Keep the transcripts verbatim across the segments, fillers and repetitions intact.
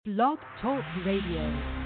Blog Talk Radio.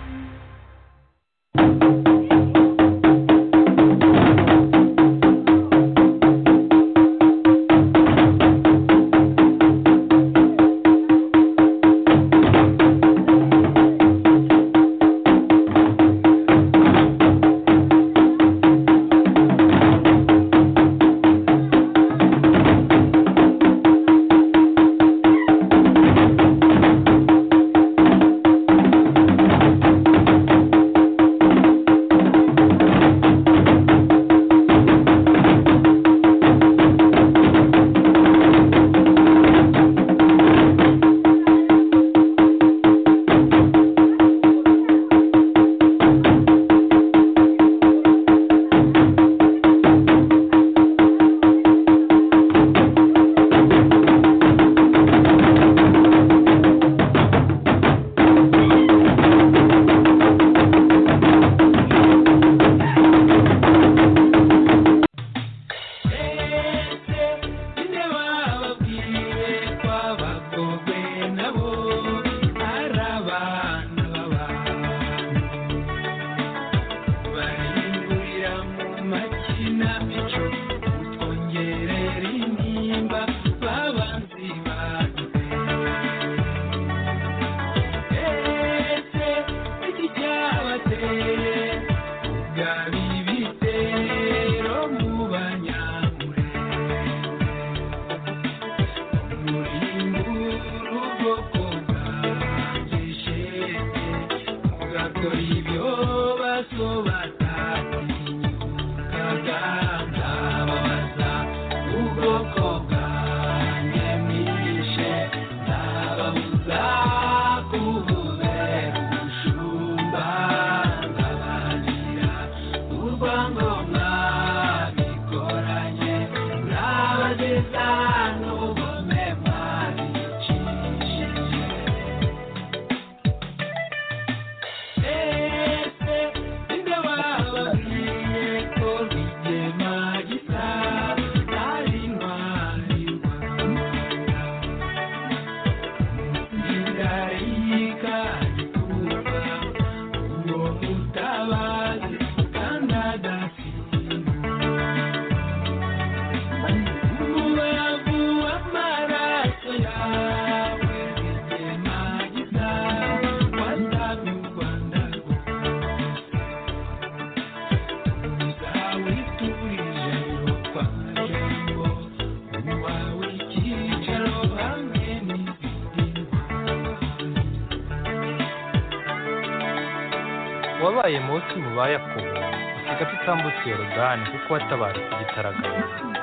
wabaye munsi mu bayakobo usiga tutambutse Yorodani kuko watabaye igitaraganya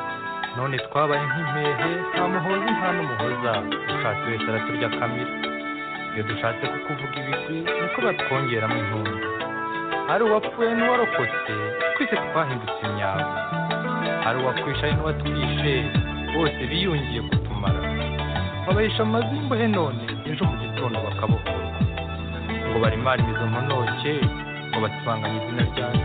none twabaye nk'impehe nta muhozi nta n'umuhoza ushatse wese araturya kamira iyo dushatse kukuvuga ibigwi niko batwongeramo intumbi hari uwapfuye n'uwarokotse twese twahindutse imyavu hari uwakwishaye n'uwatwishe bose biyungiye kutumara babahisha amazu y'imbohe none ejo mu gitondo bakabohora ngo barimara imizo mponoke ngo batubanganye izina ryacu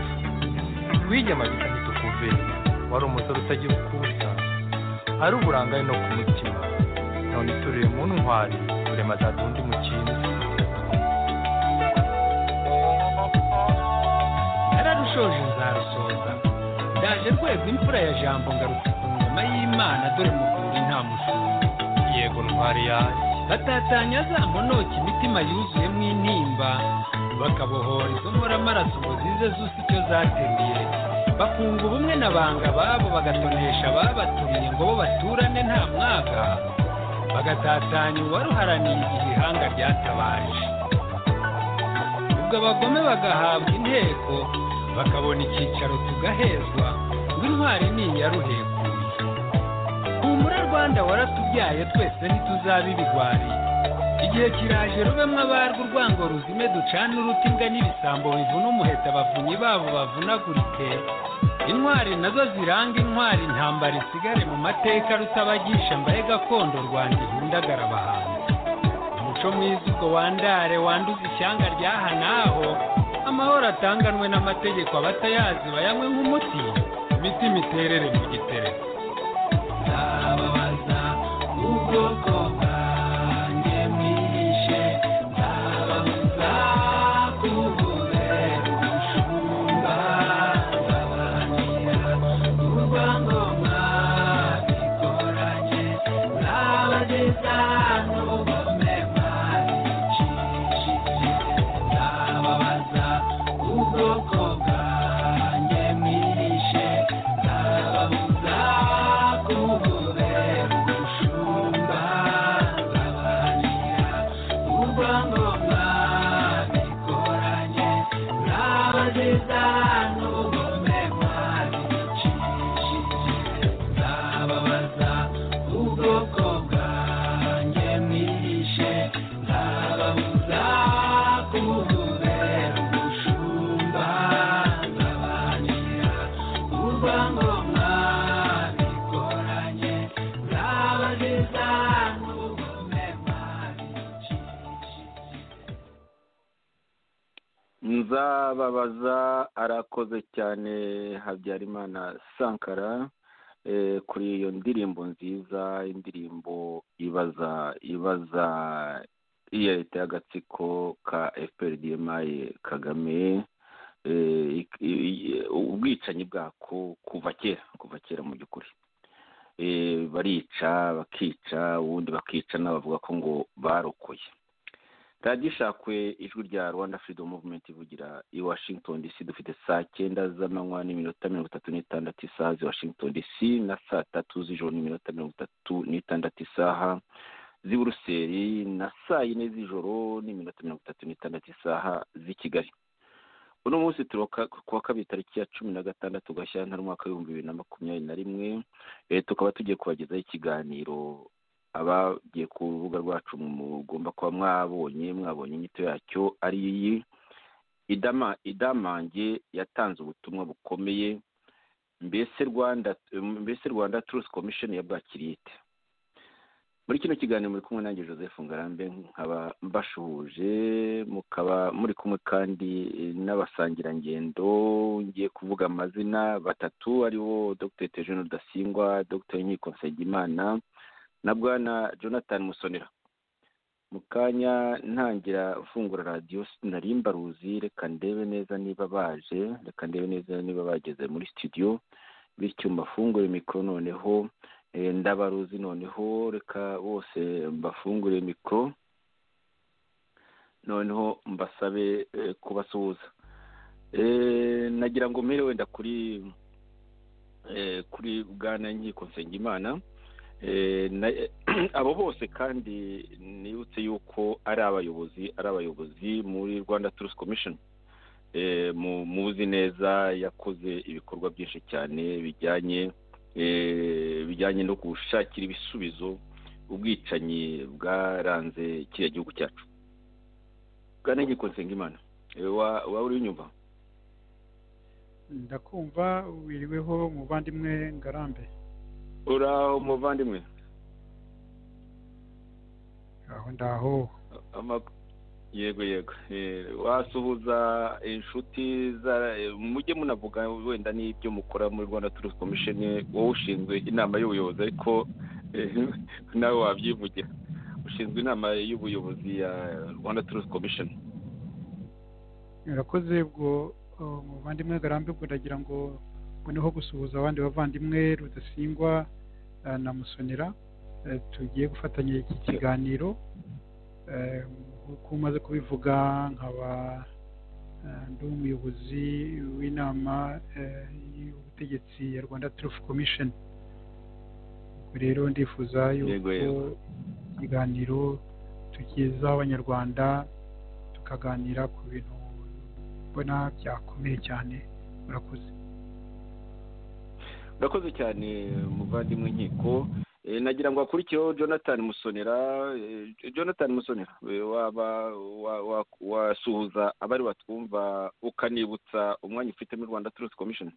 wigemaga ntitukuve wari umusore utagira ukusa ari uburangaye no ku mutima none turire mu ntwari turema za dundi mu kintu nararushoje nzarusoza ndaje rwego imfura ya jambo ngarutse ku ngoma y'Imana dore mukuri nta mushumba yego ntwari yaje batatanya za mponoke imitima yuzuyemo intimba bakabohora izo nkoramaraso ngo zize zusa icyo zateruye bakunga ubumwe n'abanga babo bagatonesha babatumye ngo bo baturane nta mwaga bagatatanya uwaruharaniye igihe ihanga ryatabaje ubwo abagome bagahabwa inteko bakabona icyicaro tugahezwa ngo intwari niyaruhekuye humura Rwanda waratubyaye twese ntituzaba ibigwari igihe kiraje rubemwe abarwa urwango ruzime ducana urutinga n'ibisambo bivuna umuheta abavunyi babo bavunagurike intwari nazo ziranga intwari intambara isigare mu mateka rutabagisha mbaye gakondo Rwanda ihundagara abahanzi umuco mwiza ubwo wandare wanduza ishyanga ryaha naho amahoro atanganwe n'amategeko abatayazi bayanywe nk'umuti imitima iterere mu gitereko ndababaza ubwoko bwanjye mwishe nzabaziza n'ubugome mwabicishije nzababaza ubwoko bwanjye mwishe nzababuza kububera umushumba nzabanira urwango mwabikoranye nzabaziza n'ubugome mwabicishije. Nzababaza arakoze cyane Habyarimana Sankara eh, kuri iyo ndirimbo nziza, indirimbo ibaza ibaza iya leta y'agatsiko ka F P R D M I Kagame, eh, ik- i- i- ubwicanyi bwako kuva kera kuva kera mu by'ukuri. Eh, barica bakica ubundi bakica n'abavuga ko ngo barokoye. radiyo ishakwe ijwi rya Rwanda Freedom Movement ivugira i Washington D C, dufite saa cyenda z'amanywa n'iminota mirongo itatu n'itandatu isaha z'i Washington D C na saa tatu z'ijoro n'iminota mirongo itatu n'itandatu isaha z'i Buruseli na saa yine z'ijoro n'iminota mirongo itatu n'itandatu isaha z'i Kigali. uno munsi turoka kuwa kabiri tariki ya cumi na gatandatu Gashyantare umwaka w'ibihumbi bibiri na makumyabiri na rimwe, eh, tukaba tugiye kubagezaho ikiganiro abagiye ku rubuga rwacu mugomba kuba mwabonye mwabonye inyito yacyo ari iyi idama idamange yatanze ubutumwa bukomeye. Mbese Rwanda mbese Rwanda Truth Commission yabwakiriye ite? Muri kino kiganiro muri kumwe nanjye Joseph Ngarambe, nkaba mbashuhuje, mukaba muri kumwe kandi n'abasangirangendo. Ngiye kuvuga amazina batatu aribo Dr Theogene Rudasingwa, Dr Nkiko Nsengimana na Bwana Jonathan Musonera. Mu kanya ntangira ufungura radiyo nari mbaruzi, reka ndebe neza niba baje reka ndebe neza niba bageze muri studio, bityo mbafungure mikoro noneho. Eh, ndabaruzi noneho reka bose mbafungure mikoro noneho mbasabe eh, kubasuhuza. Eh, nagira ngo mpere wenda kuri eh, kuri Bwana Nkiko Nsengimana. Eh, na- abo bose kandi nibutse yuko ari abayobozi ari abayobozi muri Rwanda Truth Commission. Eh, mu muzi neza yakoze ibikorwa byinshi cyane bijyanye eh, bijyanye no gushakira ibisubizo ubwicanyi bwaranze kiriya gihugu cyacu. Bwana Nkiko Nsengimana, eh, wa wa uri unyumva? ndakumva wiriweho muvandimwe Ngarambe. Uraho muvandimwe? aho ndaho Ama- yego yego. Eh, wasuhuza inshuti za eh, mujye munavuga wenda n'ibyo mukora muri Rwanda Truth Commission, wowe ushinzwe inama y'ubuyobozi, ariko eh, nawe wabyivugira ushinzwe inama y'ubuyobozi ya Rwanda Truth Commission. urakoze. ubwo uh, muvandimwe Ngarambe, ubwo ndagira ngo mboneho gusuhuza abandi bavandimwe Rudasingwa uh, na Musonera. Uh, tugiye gufatanya iki kiganiro. Uh, nk'uko umaze kubivuga, nkaba uh, ndi umuyobozi w'inama uh, y'ubutegetsi ya Rwanda Truth Commission. ubwo rero ndifuza Yego, yego. yuko ikiganiro tukizaho abanyarwanda tukaganira ku bintu mbona byakomeye cyane. murakoze. Urakoze cyane muvandimwe Nkiko. Eh, nagira ngo akurikiyeho Jonathan Musonera. Eh, Jonathan Musonera, eh, waba wa- wa- wasuhuza abari batwumva ukanibutsa umwanya ufite muri Rwanda Truth Commission.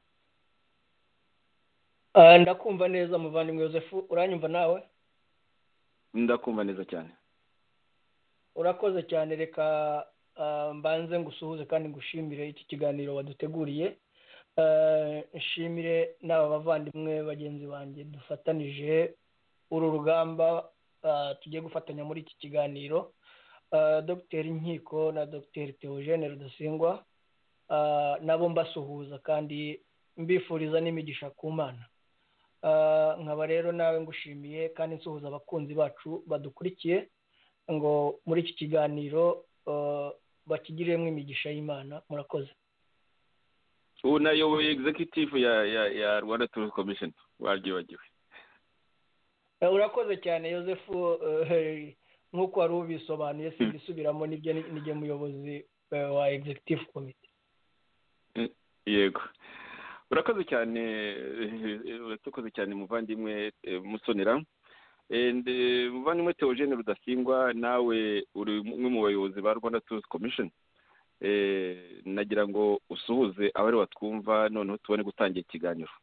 Ah, ndakumva neza muvandimwe Joseph, uranyumva nawe? Ndakumva neza cyane. Urakoze cyane. Reka ah, mbanze ngusuhuze kandi ngushimire iki kiganiro waduteguriye. Ah, nshimire n'aba bavandimwe bagenzi banjye dufatanije uru rugamba ah, tugiye gufatanya muri iki kiganiro. Ah, Dr Nkiko na Dr Theogene Rudasingwa, ah, nabo mbasuhuza kandi mbifuriza n'imigisha ku Mana. Ah, nkaba rero nawe ngushimiye kandi nsuhuza abakunzi bacu badukurikiye ngo muri iki kiganiro ah, bakigiremo imigisha y'Imana. Murakoze. Ubu nayoboye executive ya ya ya Rwanda Truth Commission, waryibagiwe. Eh, urakoze cyane Joseph. eh, nk'uko wari ubisobanuye simbisubiramo, nibyo nijye muyobozi eh, wa executive committee. yego urakoze cyane urakoze cyane muvandimwe Musonera. Muvandimwe Theogene Rudasingwa, nawe uri umwe mu bayobozi ba Rwanda Truth Commission. Nagira ngo usuhuze abari batwumva noneho tubone gutangira ikiganiro.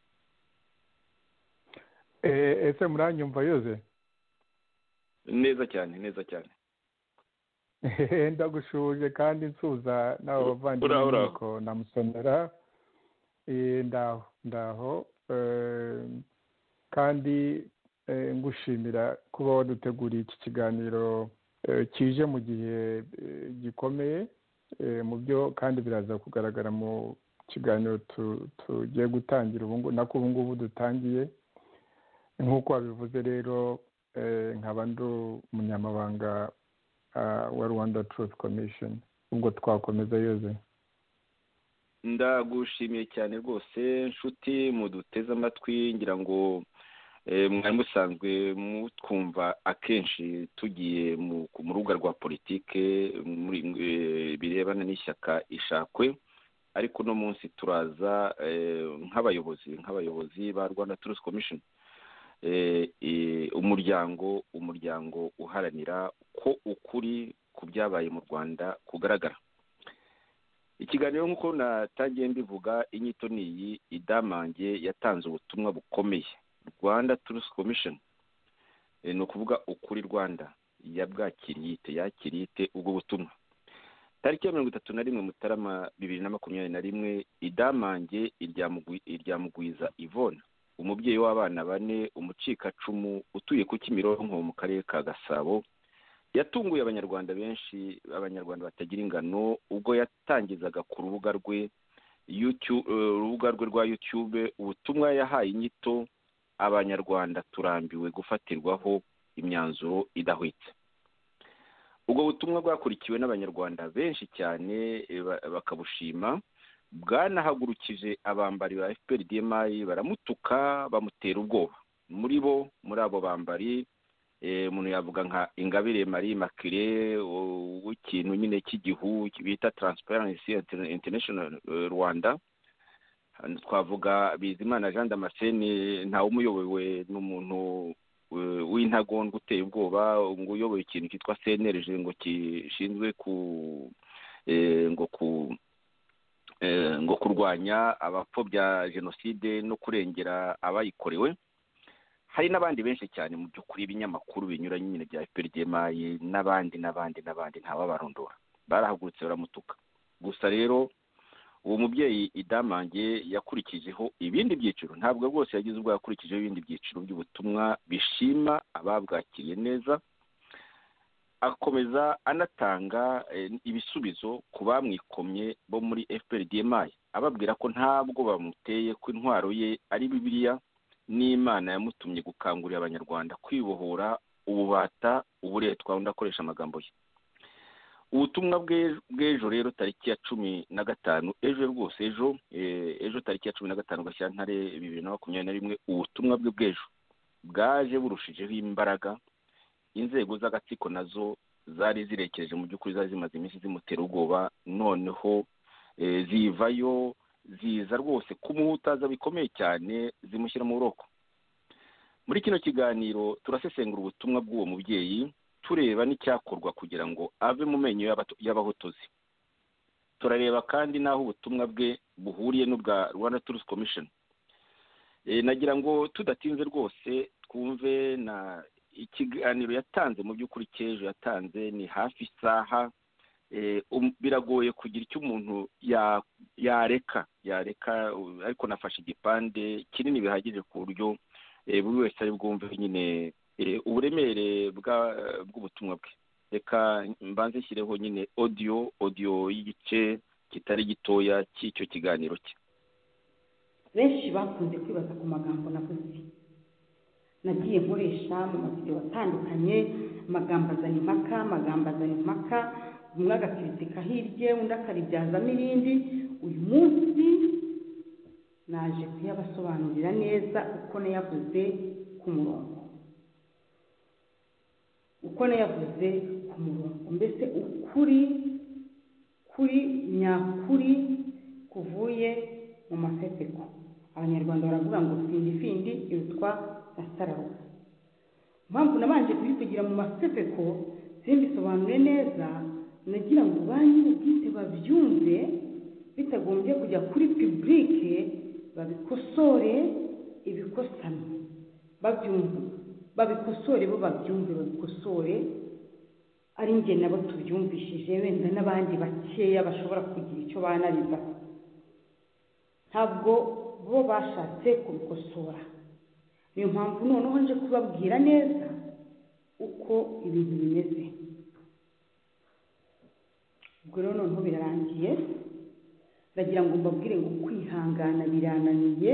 ese muranyumva yoze? Neza cyane neza cyane. Ndagushuje kandi nsuza n'abo bavandimwe ko na Musonera. ndaho ndaho kandi ngushimira kuba waduteguriye iki kiganiro kije mu gihe gikomeye mu byo kandi biraza kugaragara mu kiganiro tugiye gutangira ubu nako ubu ngubu dutangiye. Nk'uko wabivuze rero nkaba ndi umunyamabanga wa Rwanda Truth Commission. Ubwo twakomeza yoze. Ndagushimiye cyane rwose nshuti muduteze amatwi, ngira ngo mwari musanzwe mutwumva akenshi tugiye mu rubuga rwa politike birebana n'ishyaka Ishakwe, ariko uno munsi turaza nk'abayobozi nk'abayobozi ba Rwanda Truth Commission, umuryango umuryango uharanira ko ukuri ku byabaye mu Rwanda kugaragara. Ikiganiro nk'uko natangiye mbivuga, inyito ni iyi: Idamange yatanze ubutumwa bukomeye. Rwanda Truth Commission ni ukuvuga ukuri Rwanda yabwakiriye ite yakiriye ite ubwo butumwa. Tariki ya mirongo itatu na rimwe Mutarama bibiri na makumyabiri na rimwe, Idamange irya Mugwiza Yvonne, umubyeyi w'abana bane, umucikacumu utuye ku Kimironko mu karere ka Gasabo, yatunguye abanyarwanda benshi, abanyarwanda batagira ingano, ubwo yatangizaga ku rubuga rwe YouTube urubuga rwe rwa YouTube ubutumwa yahaye inyito: abanyarwanda turambiwe gufatirwaho imyanzuro idahwitse. Ubwo butumwa bwakurikiwe n'abanyarwanda benshi cyane bakabushima, bwanahagurukije abambari ba F P R D M I, baramutuka bamutera ubwoba. Muri bo muri abo bambari umuntu yavuga nka Ingabire Marie Immaculée w'ikintu nyine cy'igihu bita Transparency International Rwanda, twavuga Bizimana Jean Damascene ntawe umuyobowe n'umuntu w'intagondwa uteye ubwoba, ngo uyoboye ikintu cyitwa C N R G ngo kishinzwe ku ngo ku ngo kurwanya abapfobya jenoside no kurengera abayikorewe. Hari n'abandi benshi cyane mu by'ukuri, ibinyamakuru binyuranye nyine bya F P R D M I n'abandi n'abandi n'abandi ntawabarondora, barahagurutse baramutuka. Gusa rero uwo mubyeyi Idamange yakurikijeho ibindi byiciro, ntabwo rwose yagize ubwo yakurikijeho ibindi byiciro by'ubutumwa bishima ababwakiriye neza, akomeza anatanga ibisubizo ku bamwikomye bo muri F P R D M I, ababwira ko ntabwo bamuteye ko intwaro ye ari Bibiliya n'Imana yamutumye gukangurira abanyarwanda kwibohora ububata uburetwa, undi akoresha amagambo ye. Ubutumwa bw'ejo rero tariki ya cumi na gatanu ejo rwose ejo ejo tariki ya cumi na gatanu Gashyantare bibiri na makumyabiri na rimwe, ubutumwa bwe bw'ejo bwaje burushijeho imbaraga. Inzego z'agatsiko nazo zari zirekereje mu by'ukuri, zari zimaze iminsi zimutera ubwoba, noneho zivayo ziza rwose kumuhutaza bikomeye cyane, zimushyira mu buroko. Muri kino kiganiro turasesengura ubutumwa bw'uwo mubyeyi, tureba n'icyakorwa kugira ngo ave mu menyo y'abahotozi. Turareba kandi n'aho ubutumwa bwe buhuriye n'ubwa Rwanda Truth Commission. Nagira ngo tudatinze rwose twumve na ikiganiro yatanze. Mu by'ukuri cy'ejo yatanze ni hafi isaha. Biragoye kugira icyo umuntu yareka yareka ariko nafashe igipande kinini bihagije ku buryo buri wese ari bwumve nyine uburemere bw'ubutumwa bwe. Reka mbanze nshyireho nyine audio audio y'igice kitari gitoya cy'icyo kiganiro cye. Benshi bakunze kwibaza ku magambo navuze, nagiye nkoresha mu mavideo atandukanye, amagambo azana impaka amagambo azana impaka umwe agakritika hirye undi akaribyazamo irindi. Uyu munsi naje kuyabasobanurira neza uko nayavuze ku murongo uko nayavuze ku murongo mbese ukuri kuri nyakuri kuvuye mu masepeko. Abanyarwanda baravuga ngo findi findi irutwa na sararuka. Impamvu nabanje kubivugira mu masepeko simbisobanure neza, nagira ngo ba nyir'ubwite babyumve bitagombye kujya kuri publike, babikosore ibikosano babyumve, babikosore bo babyumve babikosore, ari njye nabo tubyumvishije, wenda n'abandi bakeya bashobora kugira icyo banariza. Ntabwo bo bashatse kubikosora, niyo mpamvu noneho nje kubabwira neza uko ibintu bimeze. Ubwo rero noneho birarangiye, ndagira ngo mbabwire ngo kwihangana birananiye,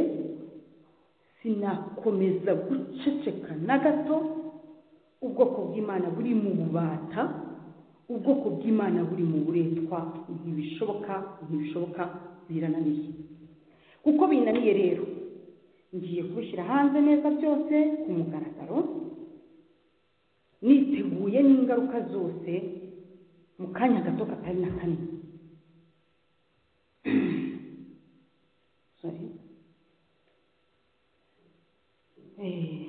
sinakomeza guceceka na gato. Ubwoko bw'Imana buri mu bubata, ubwoko bw'Imana buri mu buretwa, ntibishoboka ntibishoboka birananiye. Kuko binaniye rero, ngiye kubishyira hanze neza byose ku mugaragaro, niteguye n'ingaruka zose mu kanya gato katari na kanini. Sorry. Eh.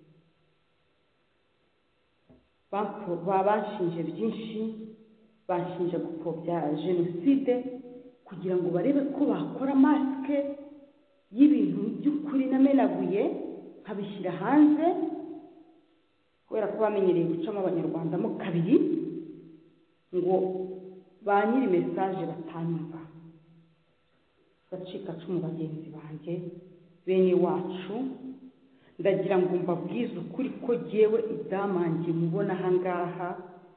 Babashinje byinshi, bashinje gupfobya jenoside kugira ngo barebe ko bakora masike y'ibintu by'ukuri namenaguye nkabishyira hanze, kubera ko bamenyereye gucamo abanyarwanda mo kabiri ngo ba nyiri mesaje batanyumva. Bacikacumu bagenzi banjye, bene wacu, ndagira ngo mbabwize ukuri ko jyewe ibyamanjye mubona aha ngaha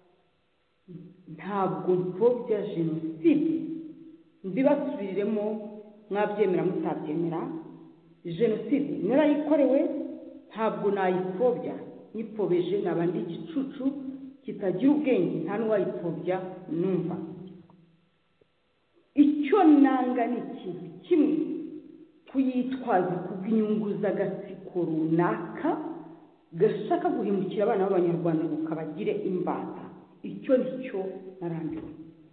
ntabwo mpfobya jenoside. Mbibasubiriremo mwabyemera mutabyemera, jenoside narayikorewe, ntabwo nayipfobya. Nyipfobeje naba ndi igicucu kitagira ubwenge, nta n'uwayipfobya numva. Icyo nanga ni ikintu kimwe, kuyitwaza kubw'inyungu z'agatsiko runaka gashaka guhemukira abana b'Abanyarwanda ngo kabagire imbata. Icyo nicyo narambiwe.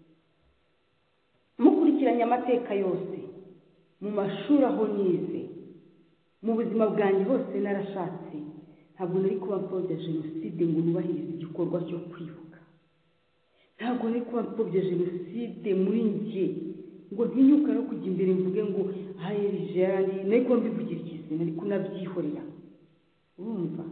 Mukurikiranye amateka yose, mu mashuri aho nize, mu buzima bwanjye hose narashatse, ntabwo nari kuba mpfobya jenoside ngo nubahirize igikorwa cyo kwibuka. Ntabwo nari kuba mpfobya jenoside muri njye ngo ntinyuka no kujya imbere mvuge ngo hayerije yarandi, nari kuba mbivugira ikizina ariko nabyihorera. Urumva,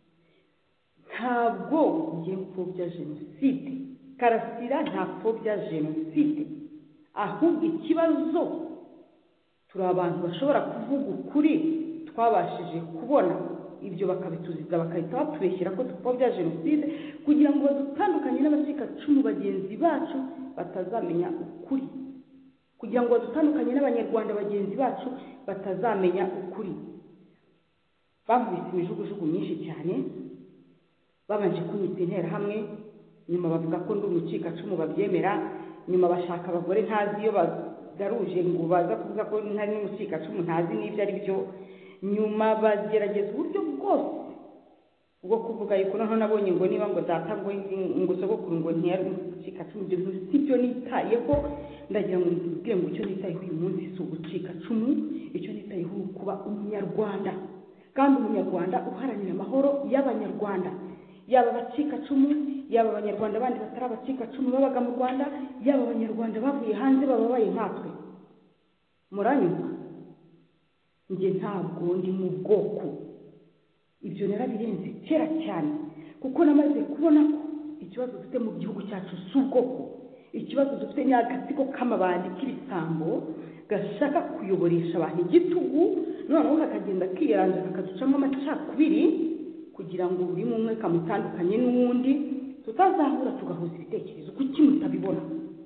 ntabwo ngiye mpfobya jenoside. Karasira ntapfobya jenoside, ahubwo ikibazo turi abantu bashobora kuvuga ukuri twabashije kubona, ibyo bakabituziza bakahita batubeshyira ko dupfobya jenoside kugira ngo badutandukanye n'abacikacumu bagenzi bacu batazamenya ukuri, kugira ngo badutandukanye n'Abanyarwanda bagenzi bacu batazamenya ukuri. Bankubise imijugujugu myinshi cyane, babanje kunyita interahamwe, nyuma bavuga ko ndi umucikacumu babyemera, nyuma bashaka abagore ntazi iyo bagaruje ngo baza kuvuga ko ntari n'umucikacumu ntazi n'ibyo ari byo, nyuma bagerageza uburyo bwose bwo kuvuga yuko noneho nabonye ngo niba ngo data ngo ngo sogokuru ngo ntiyari umucikacumu. Ibyo bintu si byo nitayeho. Ndagira ngo mbibwire ngo icyo nitayeho uyu munsi si ubucikacumu, icyo nitayeho ni kuba umunyarwanda, kandi umunyarwanda uharanira amahoro y'Abanyarwanda, yaba abacikacumu, yaba Abanyarwanda bandi batari abacikacumu babaga mu Rwanda, yaba Abanyarwanda bavuye hanze bababaye nkatwe. Muranyumva? Njye ntabwo ndi mu bwoko, ibyo narabirenze kera cyane, kuko namaze kubona ko ikibazo dufite mu gihugu cyacu si ubwoko. Ikibazo dufite ni agatsiko k'amabandi k'ibisambo gashaka kuyoboresha abantu igitugu, noneho kakagenda kiyaranze kakaducamo amacakubiri kugira ngo buri umwe kamutandukanye n'uwundi, tutazahura tugahuza ibitekerezo. Kuki mutabibona?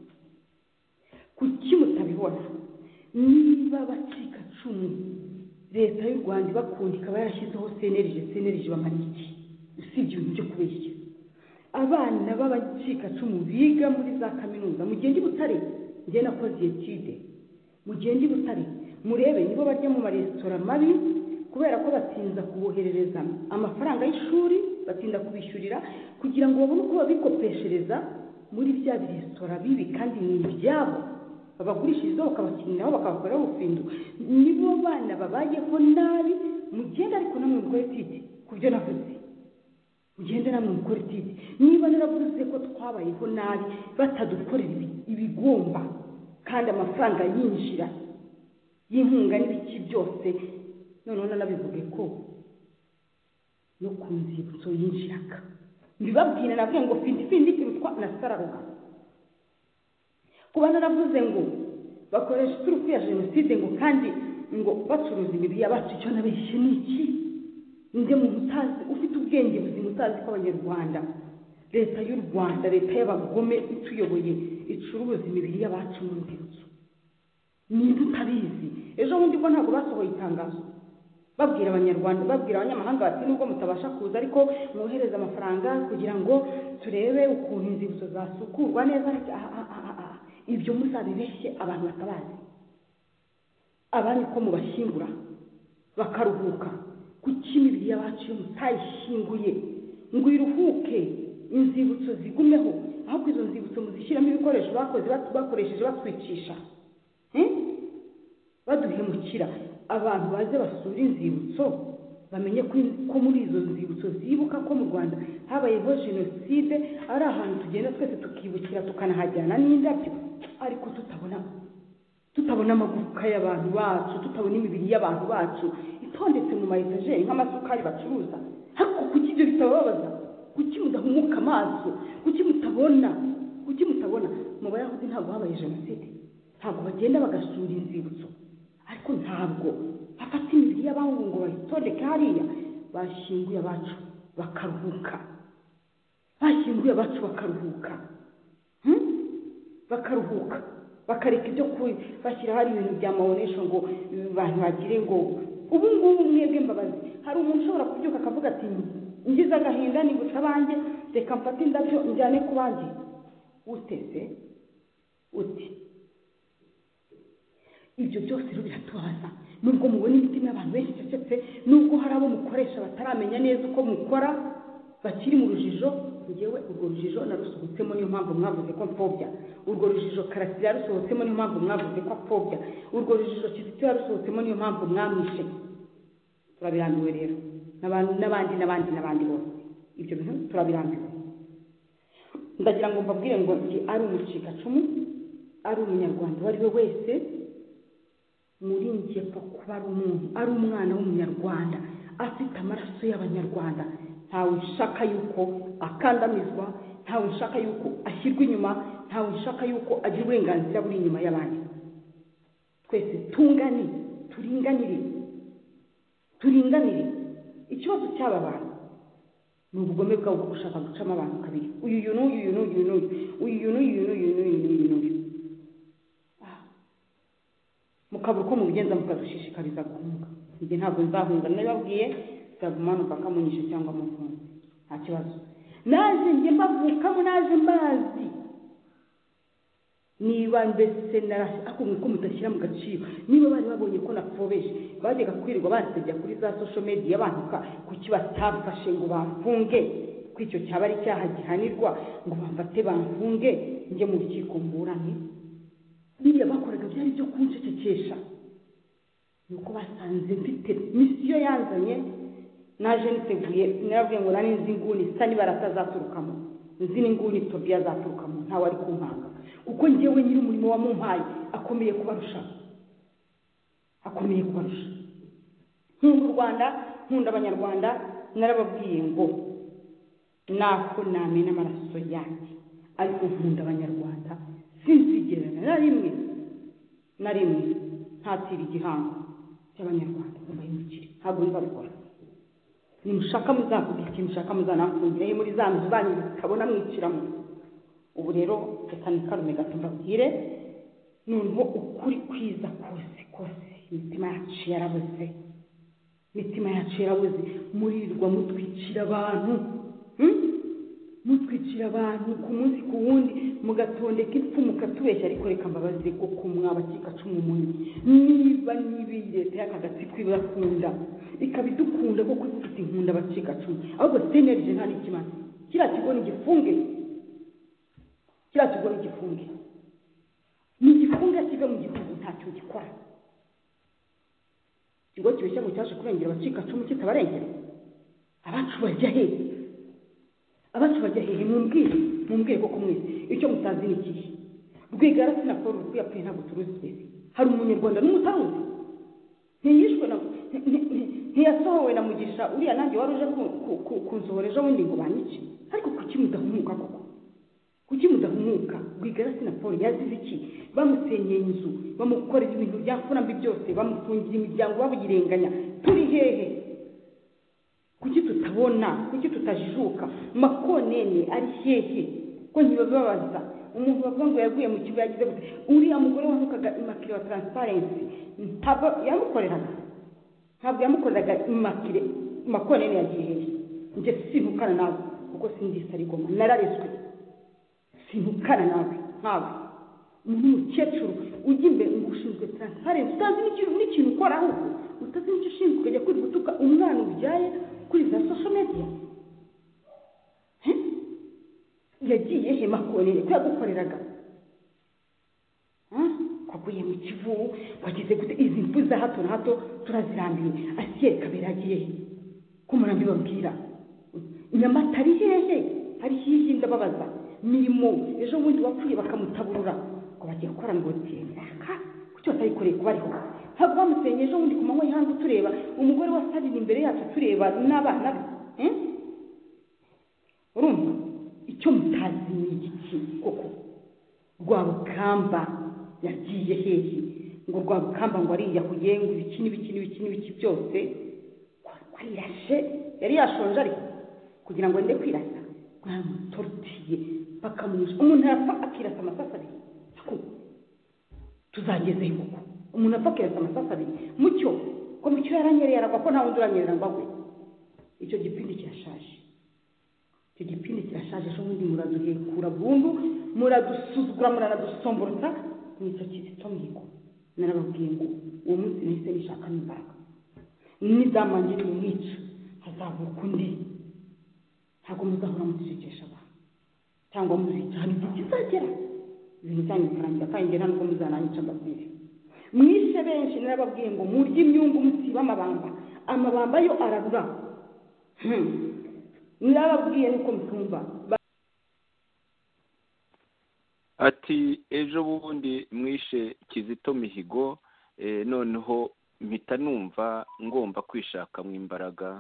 Kuki mutabibona? Niba abacikacumu leta y'u Rwanda ibakunda ikaba yarashyizeho senerije, senerije bamara iki? Usibye ibintu byo kubeshya. Abana b'abacikacumu biga muri za kaminuza, mugende i Butare, njye nakoze etide, mugende i Butare murebe nibo barya mu maresitora mabi kubera ko batinza kuboherereza amafaranga y'ishuri, batinda kubishyurira kugira ngo babone uko babikopeshereza muri bya resitora bibi kandi ni ibyabo. babagurishirizaho bakabakiniraho bakabakoreraho ubufindo nibo bana babayeho nabi mugenda ariko namwe mukore titi ku byo navuze mugende namwe mukore titi niba naravuze ko twabayeho nabi batadukorera ibigomba kandi amafaranga yinjira y'inkunga n'ibiki byose noneho nanabivuge ko no ku nzibutso yinjiraga mbibabwira navuye ngo findi findi kirutwa na sararuka kuba naravuze ngo bakoresha turufu ya jenoside ngo kandi ngo bacuruza imibiri y'abacu icyo nabeshye n'iki nde mu mutazi ufite ubwenge buzima utazi ko abanyarwanda leta y'u Rwanda leta y'abagome ituyoboye icuruza imibiri y'abacu mu nzibutso niba utabizi ejo bundi ko ntabwo basohoye itangazo babwira abanyarwanda babwira abanyamahanga bati nubwo mutabasha kuza ariko mwohereza amafaranga kugira ngo turebe ukuntu inzibutso zasukurwa neza ibyo muzabibeshye abantu batabazi abandi ko mubashyingura bakaruhuka kuki imibiri y'abacu iyo mutayishyinguye ngo iruhuke inzibutso zigumeho ahubwo izo nzibutso muzishyiramo ibikoresho bakoze bakoresheje batwicisha baduhemukira abantu baze basura inzibutso bamenye ko muri izo nzibutso zibuka ko mu Rwanda habayeho jenoside ari ahantu tugenda twese tukibukira tukanahajyana n'indabyo ariko tutabona tutabona amagufwa y'abantu bacu tutabona imibiri y'abantu bacu itondetse mu mayetajeri nk'amasukari bacuruza ariko kuki ibyo bitababaza kuki mudahumuka amaso kuki mutabona kuki mutabona mu Bayahudi ntabwo habaye jenoside ntabwo bagenda bagasura inzibutso ariko ntabwo bafata imibiri y'abantu ngo bayitondeke hariya bashyinguye abacu bakaruhuka bashyinguye abacu bakaruhuka bakaruhuka bakareka ibyo bashyira hari ibintu bya mawonesho ngo abantu bagire ngo ubu ngubu mwebwe mbabazi hari umuntu ushobora kubyuka akavuga ati ngize agahinda nibutse abanjye reka mfate indabyo njyane ku bandi uteze uti ibyo byose rero biratubaza nubwo mubona imitima y'abantu benshi icecetse nubwo hari abo mukoresha bataramenya neza uko mukora bakiri mu rujijo ngewe urwo rujijo narusohotsemo niyo mpamvu mwavuze ko mpfobya urwo rujijo Karasira yarusohotsemo niyo mpamvu mwavuze ko apfobya urwo rujijo Kizito yarusohotsemo niyo mpamvu mwamwishe turabirambiwe rero n'abandi n'abandi n'abandi n'abandi bose ibyo bintu turabirambiwe ndagira ngo mbabwire ngo ndi ari umucikacumu ari umunyarwanda uwo ari we wese muri njye ko kuba ari umuntu ari umwana w'umunyarwanda afite amaraso y'abanyarwanda ntawe ushaka yuko akandamizwa ntawe ushaka yuko ashyirwa inyuma ntawe ushaka yuko agira uburenganzira buri inyuma y'abandi twese tungane turinganire turinganire ikibazo cy'aba bantu ni ubugome bwabo bwo gushaka gucamo abantu kabiri uyu uyu n'uyu uyu n'uyu n'uyu uyu n'uyu n'uyu n'uyu n'uyu n'uyu mukabura uko mubigenza mukadushishikariza guhunga njye ntabwo nzahunga nababwiye nzagumana bakamunyisha cyangwa mufunze nta kibazo naje njye mbavukamo naje mbazi niba mbese narasi akumwe ko mutashyira mu gaciro niba bari babonye ko napfobeje bajyaga kwirirwa basebya kuri za social media abantuka kuki batafashe ngo bamfunge ko icyo cyaba ari cyaha gihanirwa ngo bamfate bamfunge njye mu rukiko mburane biriya bakoraga byari byo kunshekekesha nuko basanze mfite misiyo yanzanye naje niteguye naravuye ngo nari nzi nguni isa niba ratazaturukamo nzi n'inguni Tobiya azaturukamo ntawe ari kunkanga kuko njyewe nyiri umurimo wa mumpaye akomeye kubarusha akomeye kubarusha nkunda u Rwanda nkunda abanyarwanda narababwiye ngo nako namena amaraso yanjye ariko nkunda abanyarwanda sinzigerana na rimwe na rimwe ntatira igihango cy'abanyarwanda mbayimukire ntabwo nzabikora nimushaka muzavuga ikintu mushaka muzanamfungire muri za nzu zanyu zikabona mwiciramo ubu rero reka nikarume gato mbabwire noneho ukuri kwiza kose kose imitima yacu yarabuze imitima yacu yarabuze murirwa mutwicira abantu mutwicira abantu ku munsi ku wundi mugatondeka ipfu mukatubeshya ariko reka mbabaze ko kumwaba kikacumu munini niba nibi leta y'akagatsi kwibakunda ikabidukunda ko kwifite inkunda abacikacumu ahubwo senerije nta n'ikimaze kiriya kigo ni gifunge kiriya kigo ni gifunge ni gifunge babaza ikigo kibeshya ngo cyaje kurengera abacikacumu kitabarengera abacu bajya hehe abacu bajya hehe mumbwire mumbwire koko mwese icyo mutazi ni ikihe Rwigara sinakora urupfu yapfuye ntabwo turuzi twese hari umunyarwanda n'umutaruzi ntiyishwe na ntiyasohowe na Mugisha uriya nanjye wari uje kunsohora ejo bundi ngo banyice ariko kuki mudahumuka koko kuki mudahumuka Rwigara sinakora yazize iki bamusenyeye inzu bamukorera ibintu byafura mbi byose bamufungira imiryango babuyirenganya turi hehe kuki tutabona kuki tutajijuka Makonene ari hehe ko ntibababaza umuntu bavuga ngo yaguye mu kigo yagize gute uriya mugore wamukaga imakire wa transparency ntabwo yamukoreraga ntabwo yamukoreraga imakire Makonene yagiye hehe nje sinukana nawe kuko sindisa arigoma narareswe sinukana nawe nkawe umuntu mukecuru ujya imbere ngo ushinzwe transparency utazi n'ikintu n'ikintu ukora ahubwo utazi n'icyo ushinzwe ukajya kuri gutuka umwana ubyaye kuri za social media yagiye he Makonene ko yagukoreraga kwaguye mu kivu wagize gute izi mfu za hato na hato turazirambiwe Asiye Kabera yagiye he ko murambi babwira Nyamata ari hehe hari hihi ndababaza mirimo ejo bundi wapfuye bakamutaburura ko bagiye gukora ngo tiaka kucyo atayikoreye kubariho ntabwo bamusenye ejo bundi ku manywa y'hanze tureba umugore wasarira imbere yacu tureba n'abana be eh urumva icyo mutazi ni igiki koko Rwabukamba yagiye hehe ngo Rwabukamba ngo ari yahuye ngo ibiki n'ibiki n'ibiki n'ibiki byose kwirashe yari yashonje ariko kugira ngo ende kwirasa kwamutortiye bakamunisha umuntu yapfa akirasa amasasa abiri tuzageze koko umuntu apfa akirasa amasasa abiri mucyo ko mucyo yaranyerera aragwa ko nta wundi uranyerera ngo agwe icyo gipindi kirashaje icyo gipindi kirashaje ejo bundi muraduhekura burundu muradusuzugura muranadusomborotsa nicyo Kizito Mihigo narababwiye ngo uwo munsi nahise nishaka n'imbaraga nizamangire umwica hazavuka undi ntabwo muzahora muzicekesha abantu cyangwa muzica hari igihe kizagera ibintu byanyu bikarangira kandi nta nubwo muzananyica mbabwire mwishe benshi narababwiye ngo murye imyungu musiba amabamba amabamba yo ararura narababwiye nuko mutumva ati ejo bundi mwishe Kizito Mihigo noneho mpita numva ngomba kwishaka mu imbaraga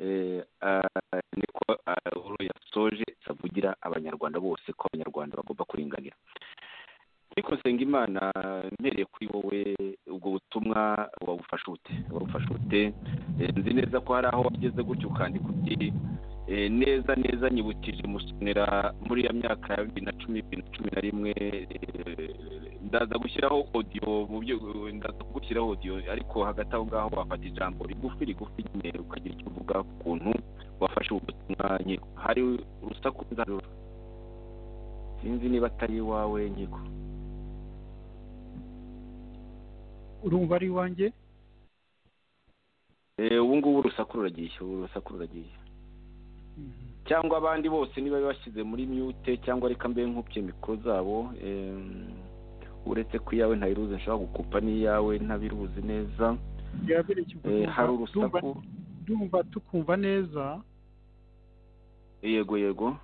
niko yasoje savugira abanyarwanda bose ko abanyarwanda bagomba kuringanira ariko nsenga Imana mpereye kuri wowe ubwo butumwa wabufasha ute wabufasha ute nzi neza ko hari aho wageze gutyo ukandika uti neza neza nyibukije Musonera muri ya myaka ya bibiri na cumi bibiri na cumi na rimwe ndaza gushyiraho audio mu byo ndaza gushyiraho audio ariko hagati aho ngaho wafata ijambo rigufi rigufi nyine ukagira icyo uvuga ku kuntu wafashe ubutumwa nkiko hari urusaku nzarura sinzi niba atari iwawe nkiko urumva ari iwanjye eh ubu ngubu urusaku ruragiye urusaku ruragiye cyangwa abandi bose niba bashyize muri mute cyangwa reka mbe nkupye mikoro zabo uretse ko iyawe ntayiruze nshobora gukupa n'iyawe ntabiruzi neza hari urusaku ndumva tukumva neza yego yego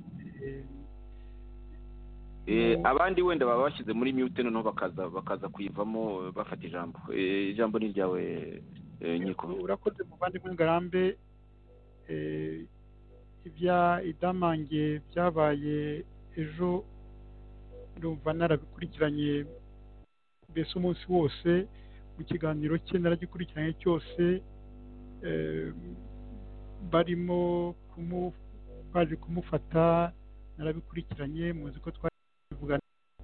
eh abandi wenda baba bashyize muri mute noneho bakaza bakaza kuyivamo bafata ijambo ijambo ni ryawe nyiko urakoze muvandimwe Ngarambe ibya idamange byabaye ejo ndumva narabikurikiranye mbese umunsi wose mu kiganiro cye naragikurikiranye cyose barimo baje kumufata narabikurikiranye muzi ko twavugana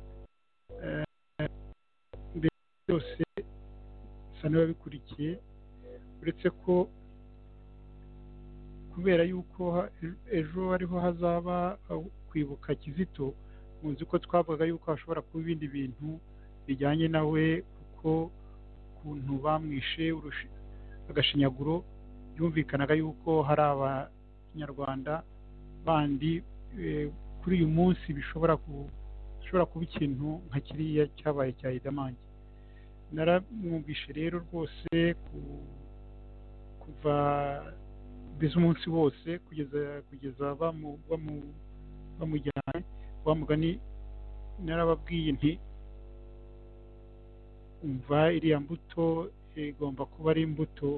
byose bisa n'ababikurikiye uretse ko kubera yuko ejo ariho hazaba kwibuka Kizito muzi ko twavuga yuko hashobora kuba ibindi bintu bijyanye nawe kuko ukuntu bamwishe agashinyaguro byumvikanaga yuko hari abanyarwanda bandi kuri uyu munsi bishobora bishobora kuba ikintu nka kiriya cyabaye cya Idamange naramwumvishe rero rwose kuva mbese umunsi wose kugeza kugeza bamujyanye wa mugani narababwiye nti umva iriya mbuto igomba kuba ari imbuto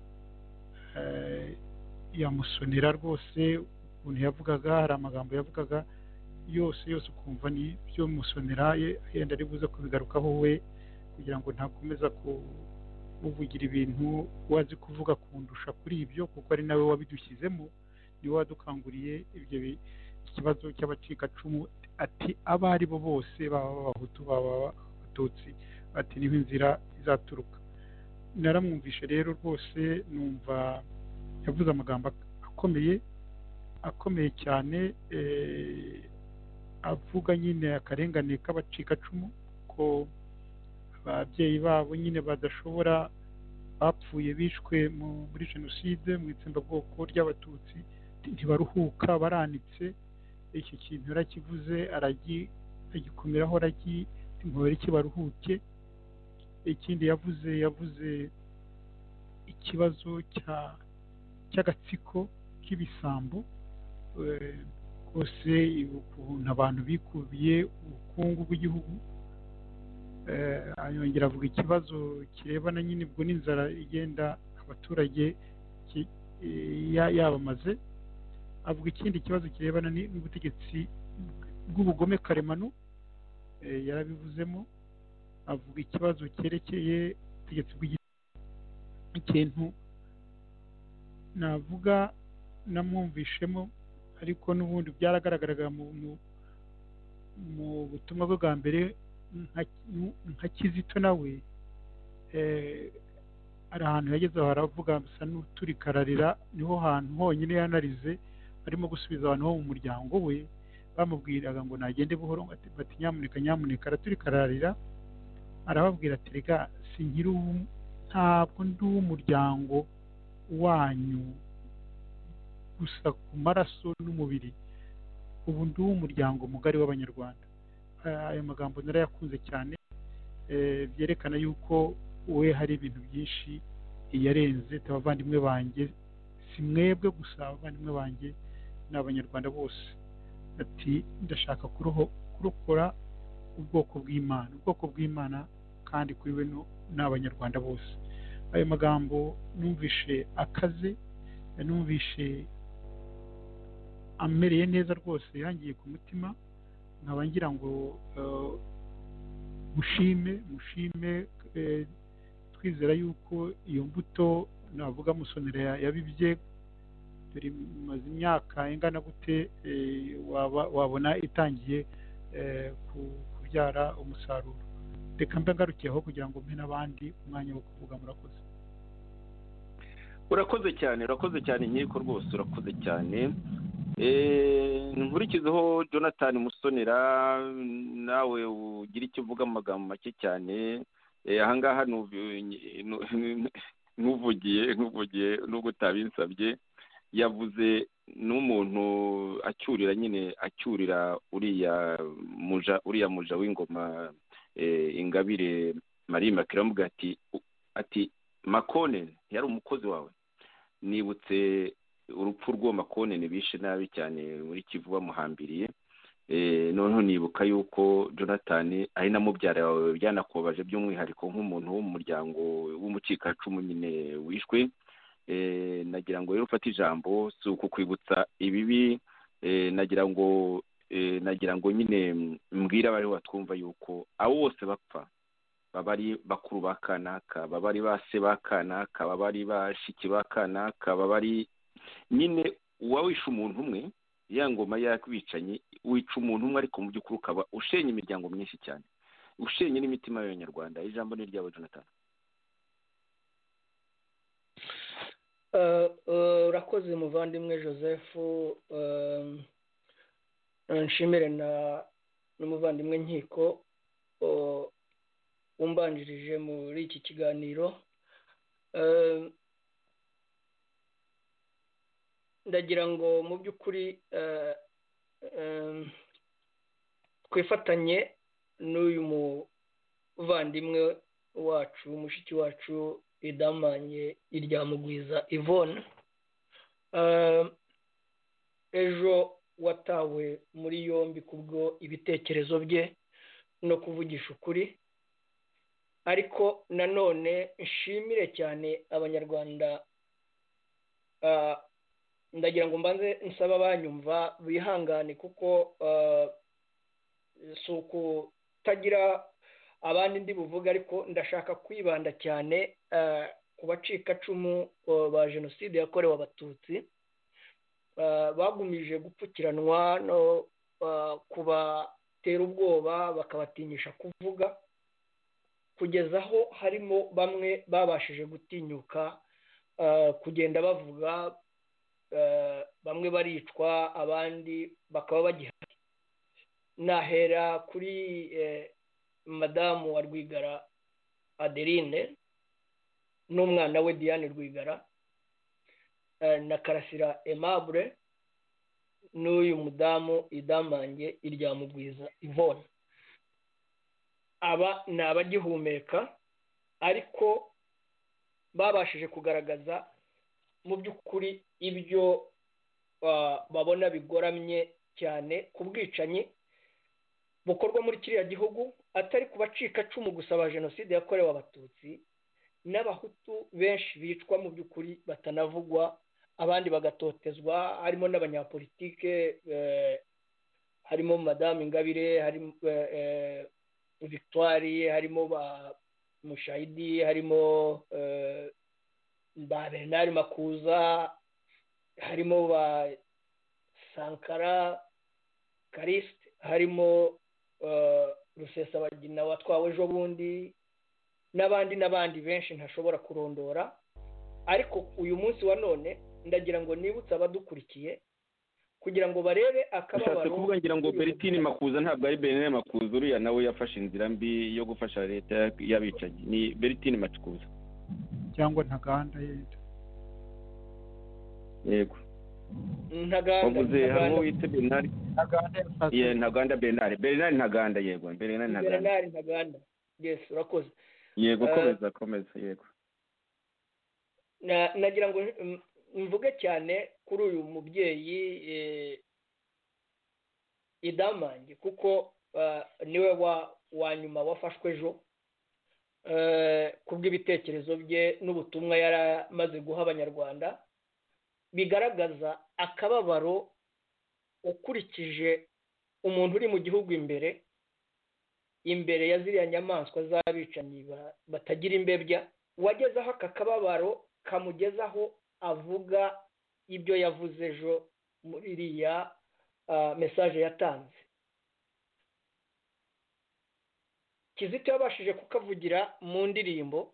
yamusonera rwose ukuntu yavugaga hari amagambo yavugaga yose yose ukumva ni byo musonera yenda ari buze kubigarukaho we kugira ngo ntakomeza kuvugira ibintu wazi kuvuga kundusha kuri ibyo kuko ari nawe wabidushyizemo niwe wadukanguriye ibyo ikibazo cy'abacikacumu ati abo ari bo bose baba abahutu baba abatutsi ati niho inzira izaturuka naramwumvishe rero rwose numva yavuze amagambo akomeye akomeye cyane avuga nyine akarengane k'abacikacumu ko ababyeyi babo nyine badashobora bapfuye bishwe muri jenoside mu itsembabwoko ry'abatutsi ntibaruhuka baranitse iki kintu yarakivuze aragikomeraho araginkora iki baruhuke ikindi yavuze yavuze ikibazo cy'agatsiko k'ibisambo rwose ukuntu abantu bikubiye ubukungu bw'igihugu yongera avuga ikibazo kirebana nyine ubwo n'inzara igenda abaturage yabamaze avuga ikindi kibazo kirebana n'ubutegetsi bw'ubugome karemano yarabivuzemo avuga ikibazo cyerekeye ubutegetsi bw'ikintu navuga namwumvishemo ariko n'ubundi byaragaragaraga mu butumwa bwe bwa mbere nka Kizito nawe ari ahantu yageze aho aravuga bisa n'uturikararira niho hantu honyine yanarize arimo gusubiza abantu bo mu muryango we bamubwiraga ngo nagende buhoro bati nyamuneka nyamuneka araturikararira arababwira ati rega sinkiri ntabwo ndi uw'umuryango wanyu gusa ku maraso n'umubiri ubu ndi uw'umuryango mugari w'abanyarwanda ayo magambo narayakunze cyane byerekana yuko we hari ibintu byinshi yarenze abavandimwe banjye si mwebwe gusa abavandimwe banjye n'abanyarwanda bose ati ndashaka kurokora ubwoko bw'Imana ubwoko bw'Imana kandi kuri we n'abanyarwanda bose ayo magambo numvishe akaze numvishe amereye neza rwose yangiye ku mutima nkaba ngira ngo mushime mushime twizera yuko iyo mbuto navuga musonera yabibye turi maze imyaka ingana gute wabona itangiye kubyara umusaruro reka mbe ngarukiyeho kugira ngo mpe n'abandi umwanya wo kuvuga murakoze urakoze cyane urakoze cyane nkiko rwose urakoze cyane nkurikizeho Jonathan Musonera nawe ugira icyo uvuga mu magambo make cyane ahangaha nuvugiye nuvugiye nubwo utabinsabye yavuze n'umuntu acyurira nyine acyurira uriya muja uriya muja w'ingoma Ingabire Marie Immaculée aramubwira ati ati Makonene yari umukozi wawe nibutse urupfu rw'uwo Makonene bishe nabi cyane muri Kivu bamuhambiriye noneho nibuka yuko Jonathan ari na mubyara wawe byanakubabaje by'umwihariko nk'umuntu wo mu muryango w'umucikacumu nyine wishwe nagira ngo rero ufate ijambo si ukukwibutsa ibibi nagira ngo nagira ngo nyine mbwira abari batwumva yuko abo bose bapfa baba ari bakuru ba kanaka baba ari base ba kanaka baba ari bashiki ba kanaka baba ari nyine uwawishe umuntu umwe ya ngoma yakwicanyi wica umuntu umwe ariko mu by'ukuri ukaba ushenye imiryango myinshi cyane ushenye n'imitima y'abanyarwanda ijambo ni ryawe Jonathan. urakoze muvandimwe Joseph nshimire na n'umuvandimwe nkiko umbanjirije muri iki kiganiro ndagira ngo mu by'ukuri twifatanye n'uyu muvandimwe wacu mushiki wacu idamanye iryamugwiza Yvonne ejo watawe muri yombi kubwo ibitekerezo bye no kuvugisha ukuri, ariko nanone nshimire cyane abanyarwanda. Ndagira ngo mbanze nsaba abanyumva bihangane kuko si ukutagira abandi ndi buvuga, ariko ndashaka kwibanda cyane ku bacikacumu ba jenoside yakorewe abatutsi bagumije gupfukiranwa no kubatera ubwoba bakabatinyisha kuvuga, kugeza aho harimo bamwe babashije gutinyuka kugenda bavuga, bamwe baricwa abandi bakaba bagihari. Nahera kuri madamu wa Rwigara Adeline n'umwana we Diane Rwigara na Karasira Aimable n'uyu mudamu idamange iryamugwiza Yvonne. Aba ni abagihumeka ariko babashije kugaragaza mu by'ukuri ibyo babona bigoramye cyane ku bwicanyi bukorwa muri kiriya gihugu, atari ku bacikacumu gusa ba jenoside yakorewe abatutsi, n'abahutu benshi bicwa mu by'ukuri batanavugwa, abandi bagatotezwa, harimo n'abanyapolitike, harimo madamu Ingabire, harimo Victoire, harimo ba Mushayidi, harimo ba Bernard Makuza, harimo ba Sankara Kariste, harimo Rusesabagina watwawe ejo bundi, n'abandi n'abandi benshi ntashobora kurondora. Ariko uyu munsi wa none ndagira ngo nibutse abadukurikiye kugira ngo barebe akababaro. Ushatse kuvuga ngira ngo Bertine Makuza ntabwo ari Bernard Makuza, uriya nawe yafashe inzira mbi yo gufasha leta y'abicanyi, ni Bertine Makuza cyangwa Ntaganda yenda. Yego Ntaganda wavuze hamwe wite Bernard Ntaganda ye Ntaganda Bernard Bernard Ntaganda yego Bernard Ntaganda Bernard Ntaganda. Yes, urakoze. Yego komeza komeza yego. Na nagira ngo mvuge cyane kuri uyu mubyeyi idamange kuko niwe wa wa nyuma wafashwe ejo kubw'ibitekerezo bye n'ubutumwa yaramaze guha abanyarwanda, bigaragaza akababaro ukurikije umuntu uri mu gihugu imbere imbere ya ziriya nyamaswa z'abicanyi batagira imbebya, wagezeho aka kababaro kamugezaho avuga ibyo yavuze ejo muri iriya mesaje yatanze. Kizito yabashije kukavugira mu ndirimbo,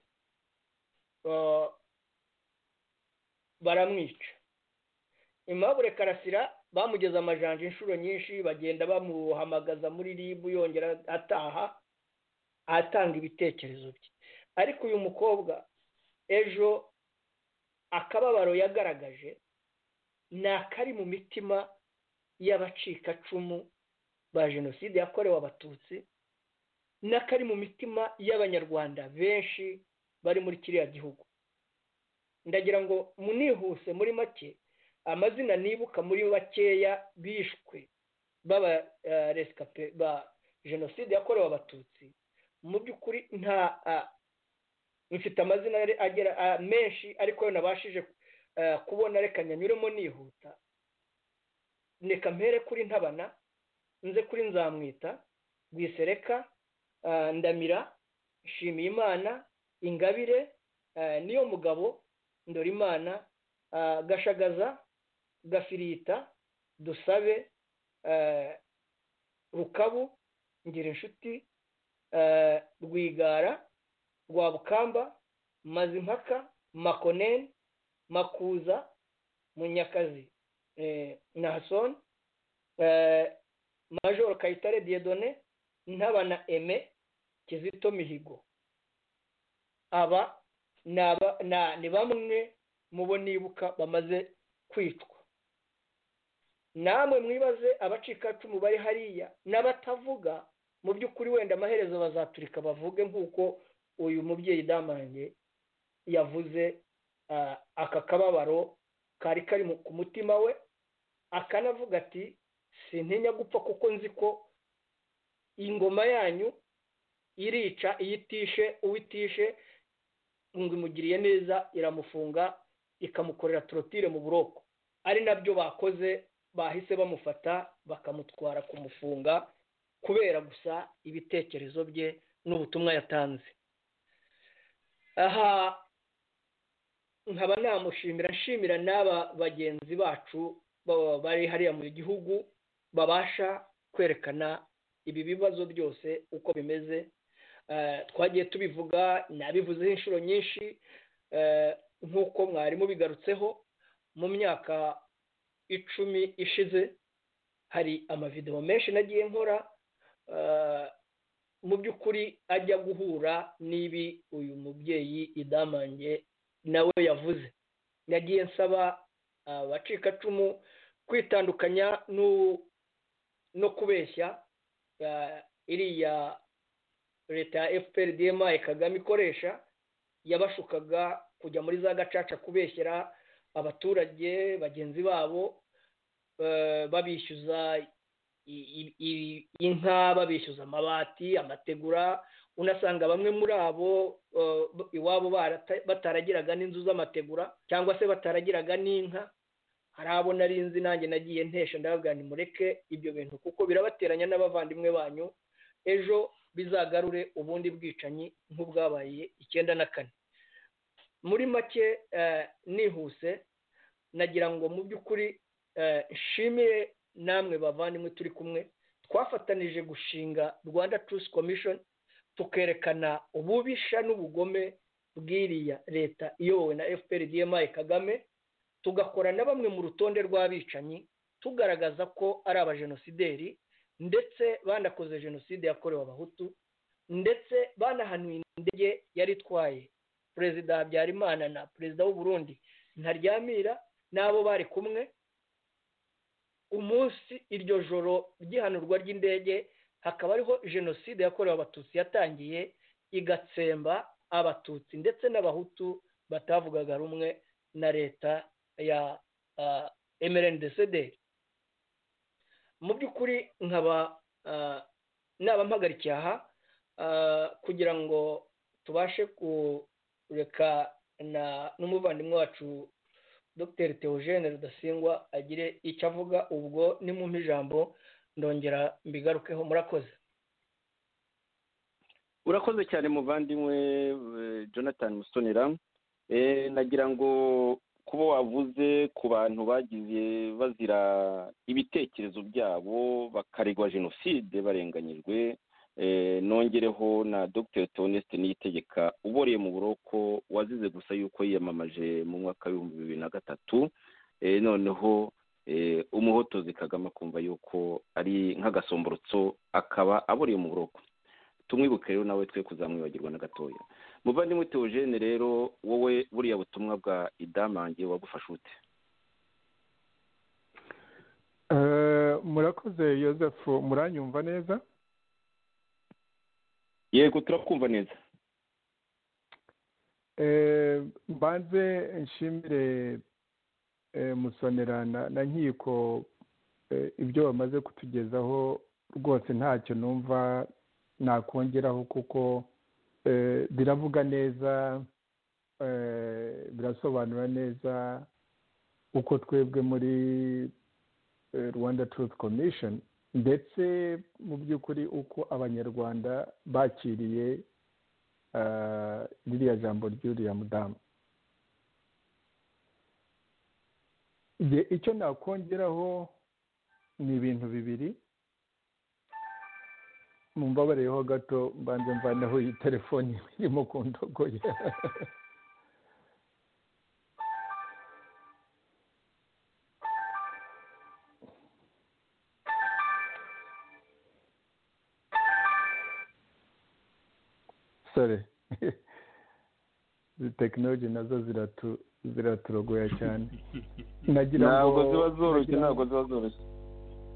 baramwica. Aimable Karasira bamugeza amajanja inshuro nyinshi, bagenda bamuhamagaza muri ribu yongera ataha atanga ibitekerezo bye. Ariko uyu mukobwa ejo akababaro yagaragaje ni akari mu mitima y'abacikacumu ba jenoside yakorewe abatutsi, n'akari mu mitima y'abanyarwanda benshi bari muri kiriya gihugu. Ndagira ngo munihuse muri make amazina nibuka muri bakeya bishwe baba rescape ba jenoside yakorewe abatutsi. Mu by'ukuri nta mfite amazina agera menshi, ariko yo nabashije kubona, reka nyanyuremo nihuta. Neka mpere kuri Ntabana, nze kuri Nzamwita, Rwisereka, Ndamira, Nshimiyimana, Ingabire, Niyo Mugabo, Ndorimana, Gashagaza, Gafirita, Dusabe, Rukabu, Ngirinshuti, Rwigara, Rwabukamba, Mazimpaka, Makonen, Makuza, Munyakazi, Nahason, Major Kayitare Dieudonné, Ntabana Aimé, Kizito Mihigo. Aba naba na ni bamwe mubo nibuka bamaze kwicwa. Namwe mwibaze abacikacumu bari hariya n'abatavuga, mu by'ukuri wenda amaherezo bazaturika bavuge nk'uko uyu mubyeyi Damange yavuze aka kababaro kari kari ku mutima we, akanavuga ati sintinya gupfa kuko nzi ko ingoma yanyu irica iyitishe uwitishe ngo imugiriye neza iramufunga ikamukorera torotire mu buroko. Ari nabyo bakoze, bahise bamufata bakamutwara kumufunga kubera gusa ibitekerezo bye n'ubutumwa yatanze. Aha nkaba namushimira nshimira n'aba bagenzi bacu bari hariya mu gihugu babasha kwerekana ibi bibazo byose uko bimeze. Twagiye tubivuga, nabivuzeho inshuro nyinshi nk'uko mwarimu bigarutseho. Mu myaka icumi ishize hari amavideo menshi nagiye nkora mu by'ukuri ajya guhura n'ibi uyu mubyeyi Damange nawe yavuze. Nagiye nsaba abacikacumu kwitandukanya no kubeshya iriya leta ya F P R D M I Kagame ikoresha, yabashukaga kujya muri za gacaca kubeshyera abaturage bagenzi babo, babishyuza inka, babishyuza amabati, amategura. Unasanga bamwe muri abo iwabo bataragiraga n'inzu z'amategura cyangwa se bataragiraga n'inka. Hari abo nari nzi nanjye nagiye ntesha ndababwira nti mureke ibyo bintu kuko birabateranya n'abavandimwe banyu, ejo bizagarure ubundi bwicanyi nk'ubwabaye icyenda na kane. Muri make nihuse nagira ngo mu by'ukuri nshimire namwe bavandimwe turi kumwe, twafatanije gushinga Rwanda Truth Commission tukerekana ububisha n'ubugome bw'iriya leta iyobowe na F P R D M I Kagame, tugakora na bamwe mu rutonde rw'abicanyi tugaragaza ko ari abajenosideri ndetse banakoze jenoside yakorewe abahutu, ndetse banahanuye indege yari itwaye Perezida Habyarimana na Perezida w'u Burundi Ntaryamira n'abo bari kumwe. Umunsi iryo joro ry'ihanurwa ry'indege hakaba ariho jenoside yakorewe abatutsi yatangiye, igatsemba abatutsi ndetse n'abahutu batavugaga rumwe na leta ya uh, M R N D C D. Mu by'ukuri nkaba uh, naba mpagarikiye aha uh, kugira ngo tubashe kureka na n'umuvandimwe wacu Dr Theogene Rudasingwa agire icyo avuga. Ubwo ni mu ijambo ndongera mbigarukeho. Murakoze. Urakoze cyane muvandimwe Jonathan Musonera. Eh, nagira ngo kuba wavuze ku bantu bagize bazira ibitekerezo byabo bakaregwa jenoside barenganyijwe, eh, nongereho na Dr Theoneste Niyitegeka uboreye mu buroko wazize gusa yuko yiyamamaje mu mwaka w'ibihumbi bibiri na gatatu, eh, noneho eh, umuhotozi Kagame akumva yuko ari nk'agasomborotso akaba aboreye mu buroko. Tumwibuke rero nawe twe kuzamwibagirwa na gatoya. Muvandimwe Theogene rero wowe buriya butumwa bwa Damange wagufasha ute? Uh, murakoze Joseph, muranyumva neza? Yego turakumva neza. Eh, mbanze nshimire eh, Musonera na, na nkiko eh, ibyo bamaze kutugezaho rwose ntacyo numva nakongeraho kuko eh, biravuga neza, eh, birasobanura neza uko twebwe muri eh, Rwanda Truth Commission ndetse mu by'ukuri uko abanyarwanda bakiriye uh, ririya jambo ry'uriya mudamu. Icyo nakongeraho ni ibintu bibiri. Mumbabareho gato mbanze mvanaho iyi telefoni irimo kundogoye. Sorry. Izi tekinoloji nazo ziratu ziraturogoya cyane. Nagira ngo ntabwo ziba zoroshye ntabwo ziba zoroshye.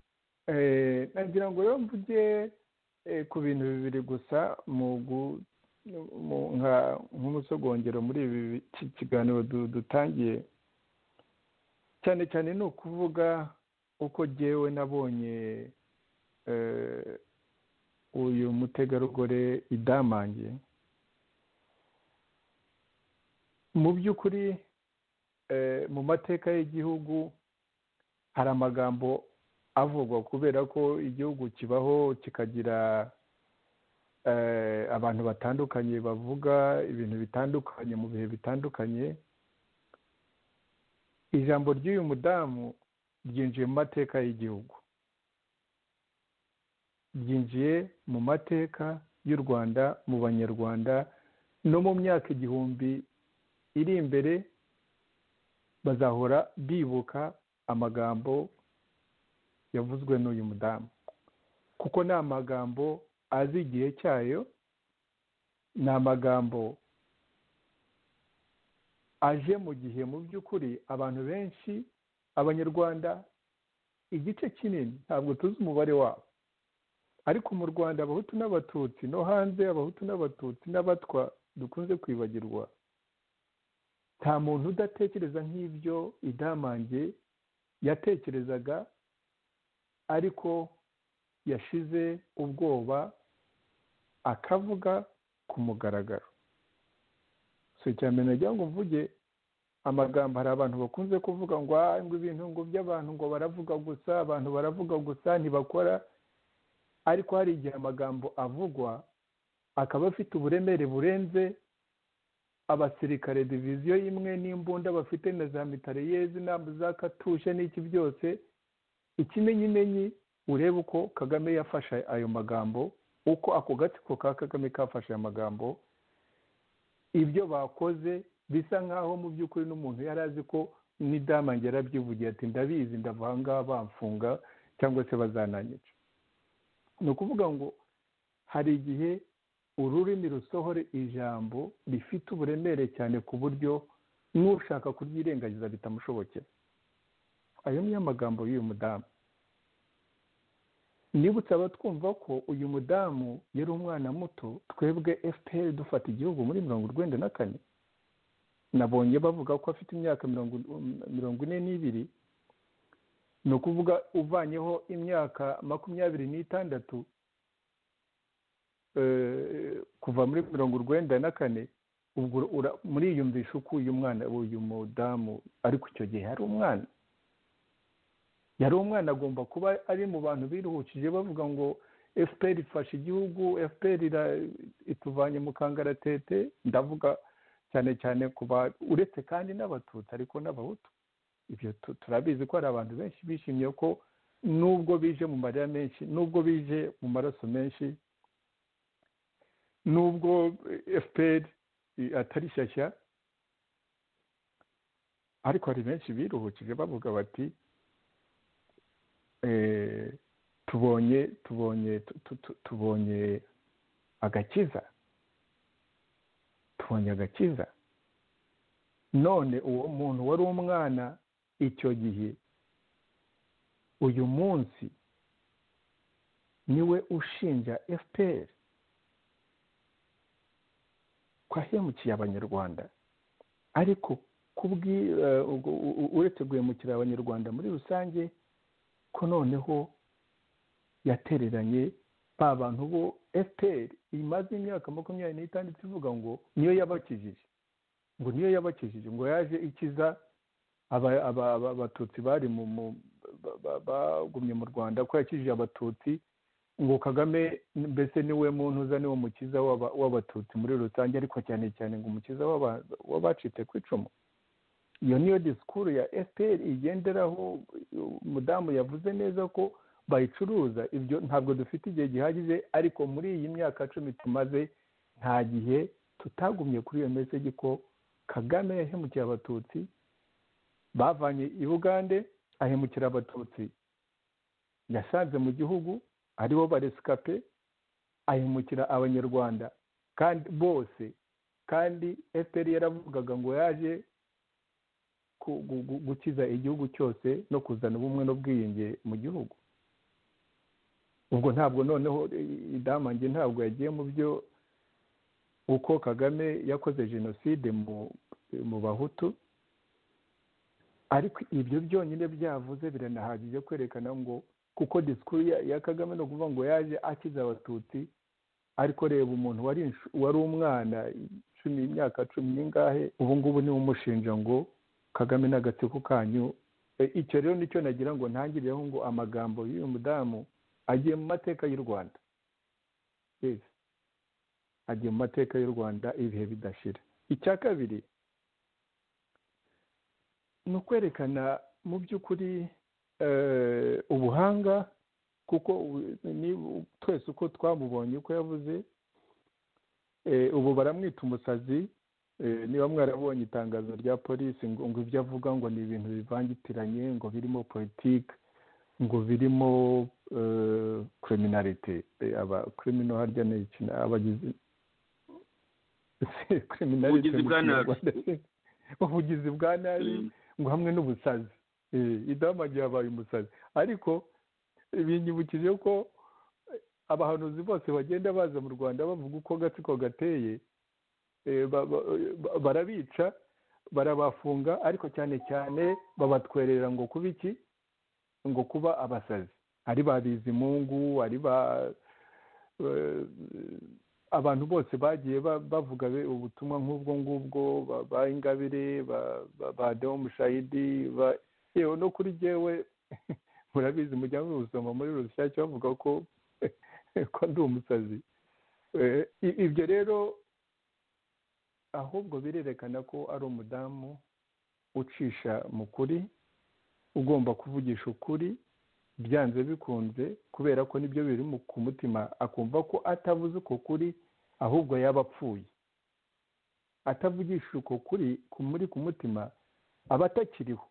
Eh, nagira ngo rero mvuge ku bintu bibiri gusa mu nk'umusogongero muri ibi kiganiro dutangiye cyane cyane ni ukuvuga uko jyewe nabonye uyu mutegarugori Idamange. Mu by'ukuri mu mateka y'igihugu hari amagambo avugwa kubera ko igihugu kibaho kikagira abantu batandukanye bavuga ibintu bitandukanye mu bihe bitandukanye. Ijambo ry'uyu mudamu ryinjiye mu mateka y'igihugu, ryinjiye mu mateka y'u Rwanda, mu banyarwanda, no mu myaka igihumbi iri imbere bazahora bibuka amagambo yavuzwe n'uyu mudamu, kuko ni amagambo azi igihe cyayo, ni amagambo aje mu gihe mu by'ukuri abantu benshi, abanyarwanda igice kinini ntabwo tuzi umubare wabo, ariko mu Rwanda abahutu n'abatutsi, no hanze abahutu n'abatutsi n'abatwa dukunze kwibagirwa. Nta muntu udatekereza nk'ibyo Idamange yatekerezaga, ariko yashize ubwoba akavuga ku mugaragaro. So cyane nagira ngo mvuge amagambo, hari abantu bakunze kuvuga ngo ngo ibintu ngo by'abantu ngo baravuga gusa, abantu baravuga gusa ntibakora, ariko hari igihe amagambo avugwa akaba afite uburemere burenze abasirikare diviziyo imwe n'imbunda bafite na za mitariyezi n'ambu za katushe n'iki byose. Ikimenyimenyi urebe uko Kagame yafashe ayo magambo, uko ako gatsiko ka Kagame kafashe ayo magambo, ibyo bakoze bisa nkaho mu by'ukuri n'umuntu yari azi ko n'Idamange yarabyivugiye ati ndabizi ndava aha ngaha bamfunga cyangwa se bazananyica. Ni ukuvuga ngo hari igihe ururimi rusohora ijambo rifite uburemere cyane ku buryo n'ushaka kuryirengagiza bitamushobokera. Ayo niyo magambo y'uyu mudamu. Nibutse abatwumva ko uyu mudamu yari umwana muto, twebwe F P R dufata igihugu muri mirongo urwenda na kane, nabonye bavuga ko afite imyaka mirongo ine n'ibiri, ni ukuvuga uvanyeho imyaka makumyabiri n'itandatu kuva muri mirongo urwenda na kane, ubwo muriyumvisha uko uyu mwana uyu mudamu, ariko icyo gihe yari umwana yari umwana agomba kuba ari mu bantu biruhukije bavuga ngo F P R ifashe igihugu, F P R ituvanye mu kangaratete. Ndavuga cyane cyane kuba uretse kandi n'abatutsi ariko n'abahutu. Ibyo turabizi ko hari abantu benshi bishimiye ko nubwo bije mu marira menshi, nubwo bije mu maraso menshi, nubwo F P R atari shyashya, ariko hari benshi biruhukije bavuga bati tubonye tubonye tubonye agakiza, tubonye agakiza. None uwo muntu wari umwana icyo gihe, uyu munsi niwe ushinja F P R ko yahemukiye abanyarwanda, ariko kubwi uretse guhemukira abanyarwanda muri rusange, ko noneho yatereranye ba bantu bo F P R imaze imyaka makumyabiri n'itandatu ivuga ngo niyo yabakijije, ngo niyo yabakijije, ngo yaje ikiza abatutsi bari mu bagumye mu Rwanda, ko yakijije abatutsi, ngo Kagame mbese niwe muntu uza niwe mukiza w'abatutsi muri rusange, ariko cyane cyane ngo umukiza w'abacitse ku icumu. Iyo niyo disikuru ya F P R igenderaho. Umudamu yavuze neza ko bayicuruza. Ibyo ntabwo dufite igihe gihagije, ariko muri iyi myaka cumi tumaze nta gihe tutagumye kuri iyo meseji ko Kagame yahemukiye abatutsi, bavanye i Bugande ahemukira abatutsi yasanze mu gihugu aribo baresikape, ahemukira abanyarwanda kandi bose, kandi F P R yaravugaga ngo yaje gukiza igihugu cyose no kuzana ubumwe n'ubwiyunge mu gihugu. Ubwo ntabwo noneho Idamange ntabwo yagiye mu byo uko Kagame yakoze jenoside mu mu bahutu, ariko ibyo byonyine byavuze biranahagije kwerekana ngo kuko disikuru ya, ya Kagame no kuvuga ngo yaje akiza abatutsi, ariko reba umuntu wari wari umwana cumi imyaka cumi n'ingahe ubu ngubu ni umushinja ngo Kagame n'agatsiko kanyu. E, icyo rero nicyo nagira ngo ntangirireho ngo amagambo y'uyu mudamu agiye mu mateka y'u Rwanda. Yes. Agiye mu mateka y'u Rwanda ibihe bidashira. Icya kabiri ni ukwerekana mu by'ukuri eh, ubuhanga, kuko ni twese uko twamubonye uko yavuze, eh, ubu baramwita umusazi. Eh, niba mwarabonye itangazo rya polisi ngo, ngo ibyo avuga ngo ni ibintu bivangitiranye, ngo birimo politike, ngo birimo uh, criminality, aba criminal harya ni iki, abagizi criminality, ubugizi bwa nabi, ngo hamwe n'ubusazi. Eh, idamagiye abaye umusazi. Ariko binyibukije ko abahanuzi bose bagenda baza mu Rwanda bavuga uko gatsiko gateye, e, ba, ba, barabica, barabafunga, ariko cyane cyane babatwerera ngo kuba iki, ngo kuba abasazi. Ari ba Bizimungu, ari ba uh, abantu bose bagiye bavuga ubutumwa nk'ubwo ngubwo, ba Ingabire, ba, ba, ba Deo Mushayidi, ba yewe no kuri jewe murabizi mujya gusoma muri Rushyashya bavuga ko ko ndi umusazi. E, ibyo rero ahubwo birerekana ko ari umudamu ucisha mu kuri, ugomba kuvugisha ukuri byanze bikunze, kubera ko nibyo biri ku mutima, akumva ko atavuze uko kuri ahubwo yaba apfuye. Atavugisha uko kuri muri ku mutima aba atakiriho.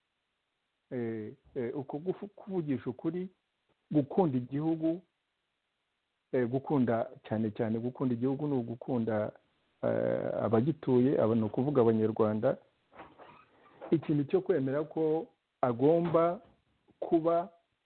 Eh, eh, uko kuvugisha ukuri, gukunda igihugu, eh, gukunda cyane cyane gukunda igihugu ni ugukunda eh, abagituye, aba ni ukuvuga abanyarwanda. Ikintu cyo kwemera ko agomba kuba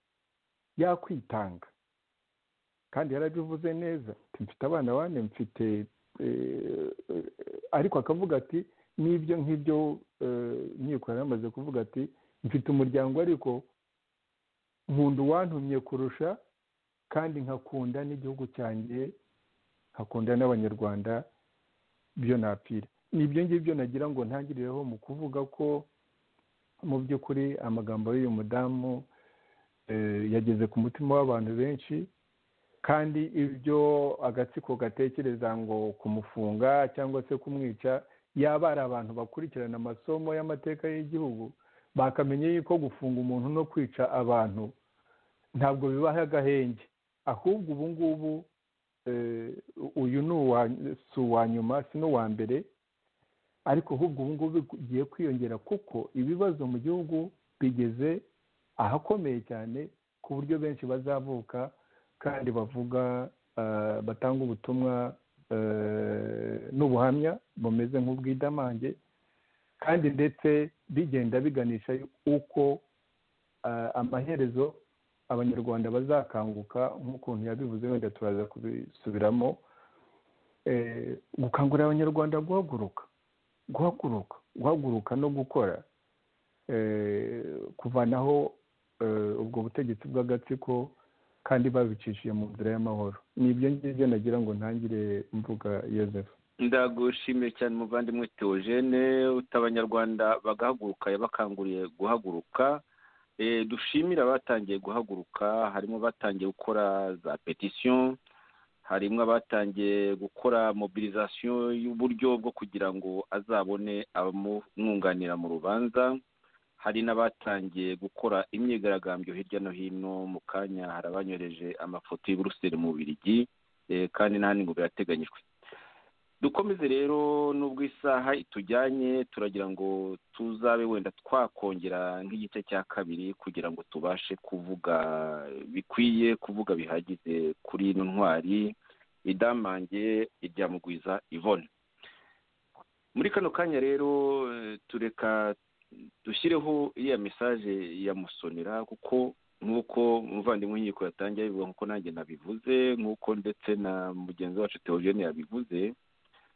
yakwitanga, kandi yarabivuze neza, mfite abana bane, mfite eh, ariko akavuga ati n'ibyo nk'ibyo nkiko eh, yaramaze kuvuga ati mfite umuryango ariko nkunda uwantumye kurusha, kandi nkakunda n'igihugu cyanjye, nkakunda n'abanyarwanda byo napfira. Nibyo ngibyo nagira ngo ntangirireho mu kuvuga ko mu by'ukuri amagambo y'uyu mudamu eh, yageze ku mutima w'abantu benshi, kandi ibyo agatsiko gatekereza ngo kumufunga cyangwa se kumwica, yaba ari abantu bakurikirana amasomo y'amateka y'igihugu bakamenye yuko gufunga umuntu no kwica abantu ntabwo bibaho agahenge, ahubwo ubu ngubu eh, uyu ni si uwa nyuma, si n'uwa mbere, ariko ahubwo ubu ngubu bigiye kwiyongera kuko ibibazo mu gihugu bigeze ahakomeye cyane, ku buryo benshi bazavuka kandi bavuga uh, batanga ubutumwa uh, n'ubuhamya bumeze nk'ubw'idamange, kandi ndetse bigenda biganisha uko uh, amaherezo abanyarwanda bazakanguka, nk'ukuntu yabivuze, wenda turaza kubisubiramo, eh, gukangurira abanyarwanda guhaguruka guhaguruka guhaguruka no gukora, eh, kuvanaho eh, ubwo butegetsi bw'agatsiko, kandi babicishije mu nzira y'amahoro. Nibyo ngibyo nagira ngo ntangire mvuga. Joseph, ndagushimiye cyane muvandimwe Theogene, utabanyarwanda bagahaguruka, yabakanguriye guhaguruka. E, dushimira abatangiye guhaguruka, harimo batangiye gukora za petition, harimo abatangiye gukora mobilisation y'uburyo bwo kugira ngo azabone abamwunganira mu rubanza, hari n'abatangiye gukora imyigaragambyo hirya no hino. Mu kanya harabanyoreje amafoto y'i Buruseli mu Bubiligi, e, kandi n'ahandi ngo birateganyijwe. Dukomeze rero, n'ubwo isaha itujyanye, turagira ngo tuzabe wenda twakongera nk'igice cya kabiri kugira ngo tubashe kuvuga bikwiye, kuvuga bihagize kuri ino ntwari idamange irya Mugwiza Yvonne. Muri kano kanya rero tureka dushyireho iya message ya Musonera, kuko nk'uko umuvandimwe Nkiko yatangiye abivuga, nk'uko nanjye nabivuze, nk'uko ndetse na mugenzi wacu Theogene yabivuze,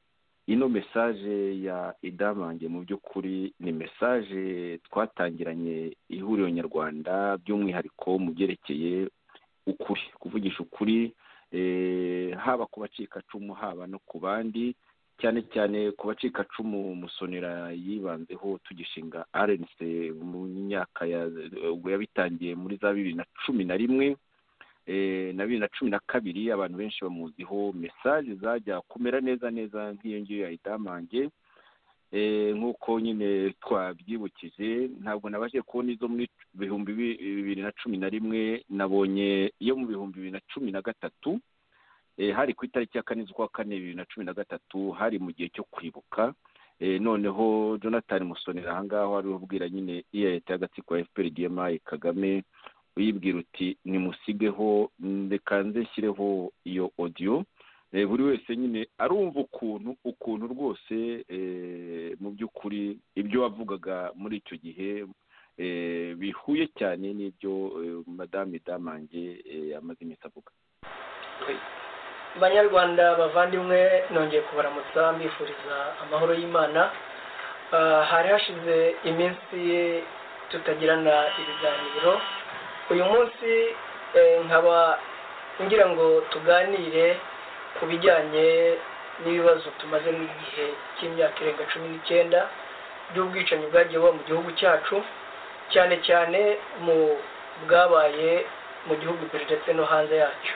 ino mesaje ya idamange mu by'ukuri ni mesaje twatangiranye ihuriro nyarwanda by'umwihariko mu byerekeye ukuri, kuvugisha ukuri, haba ku bacikacumu haba no ku bandi, cyane cyane ku bacikacumu Musonera yibanzeho tugishinga R N C mu myaka ubwo yabitangiye muri za bibiri na cumi na rimwe na bibiri na cumi na kabiri. Abantu benshi bamuziho mesaje zajya kumera neza neza nk'iyo ngiyo ya idamange, nk'uko nyine twabyibukije. Ntabwo nabashije kubona izo muri bihumbi bibiri na cumi na rimwe, nabonye iyo mu bihumbi bibiri na cumi na gatatu, hari ku itariki ya kane z'ukwa kane bibiri na cumi na gatatu, hari mu gihe cyo kwibuka. Noneho Jonathan Musonera ahangaha wari ubwira nyine iya leta y'agatsiko ya F P R D M I Kagame, uyibwira uti nimusigeho, reka nze nshyireho iyo audio. Buri wese nyine arumva ukuntu ukuntu rwose mu by'ukuri ibyo wavugaga muri icyo gihe bihuye cyane n'ibyo Madame Idamange amaze iminsi avuga. Banyarwanda bavandimwe, nongeye kubaramutsa mbifuriza amahoro y'Imana. Hari hashize iminsi tutagirana ibiganiro. Uyu munsi nkaba ngira ngo tuganire ku bijyanye n'ibibazo tumaze mu gihe cy'imyaka irenga cumi n'icyenda by'ubwicanyi bwagiye buba mu gihugu cyacu, cyane cyane mu bwabaye mu gihugu ndetse no hanze yacyo.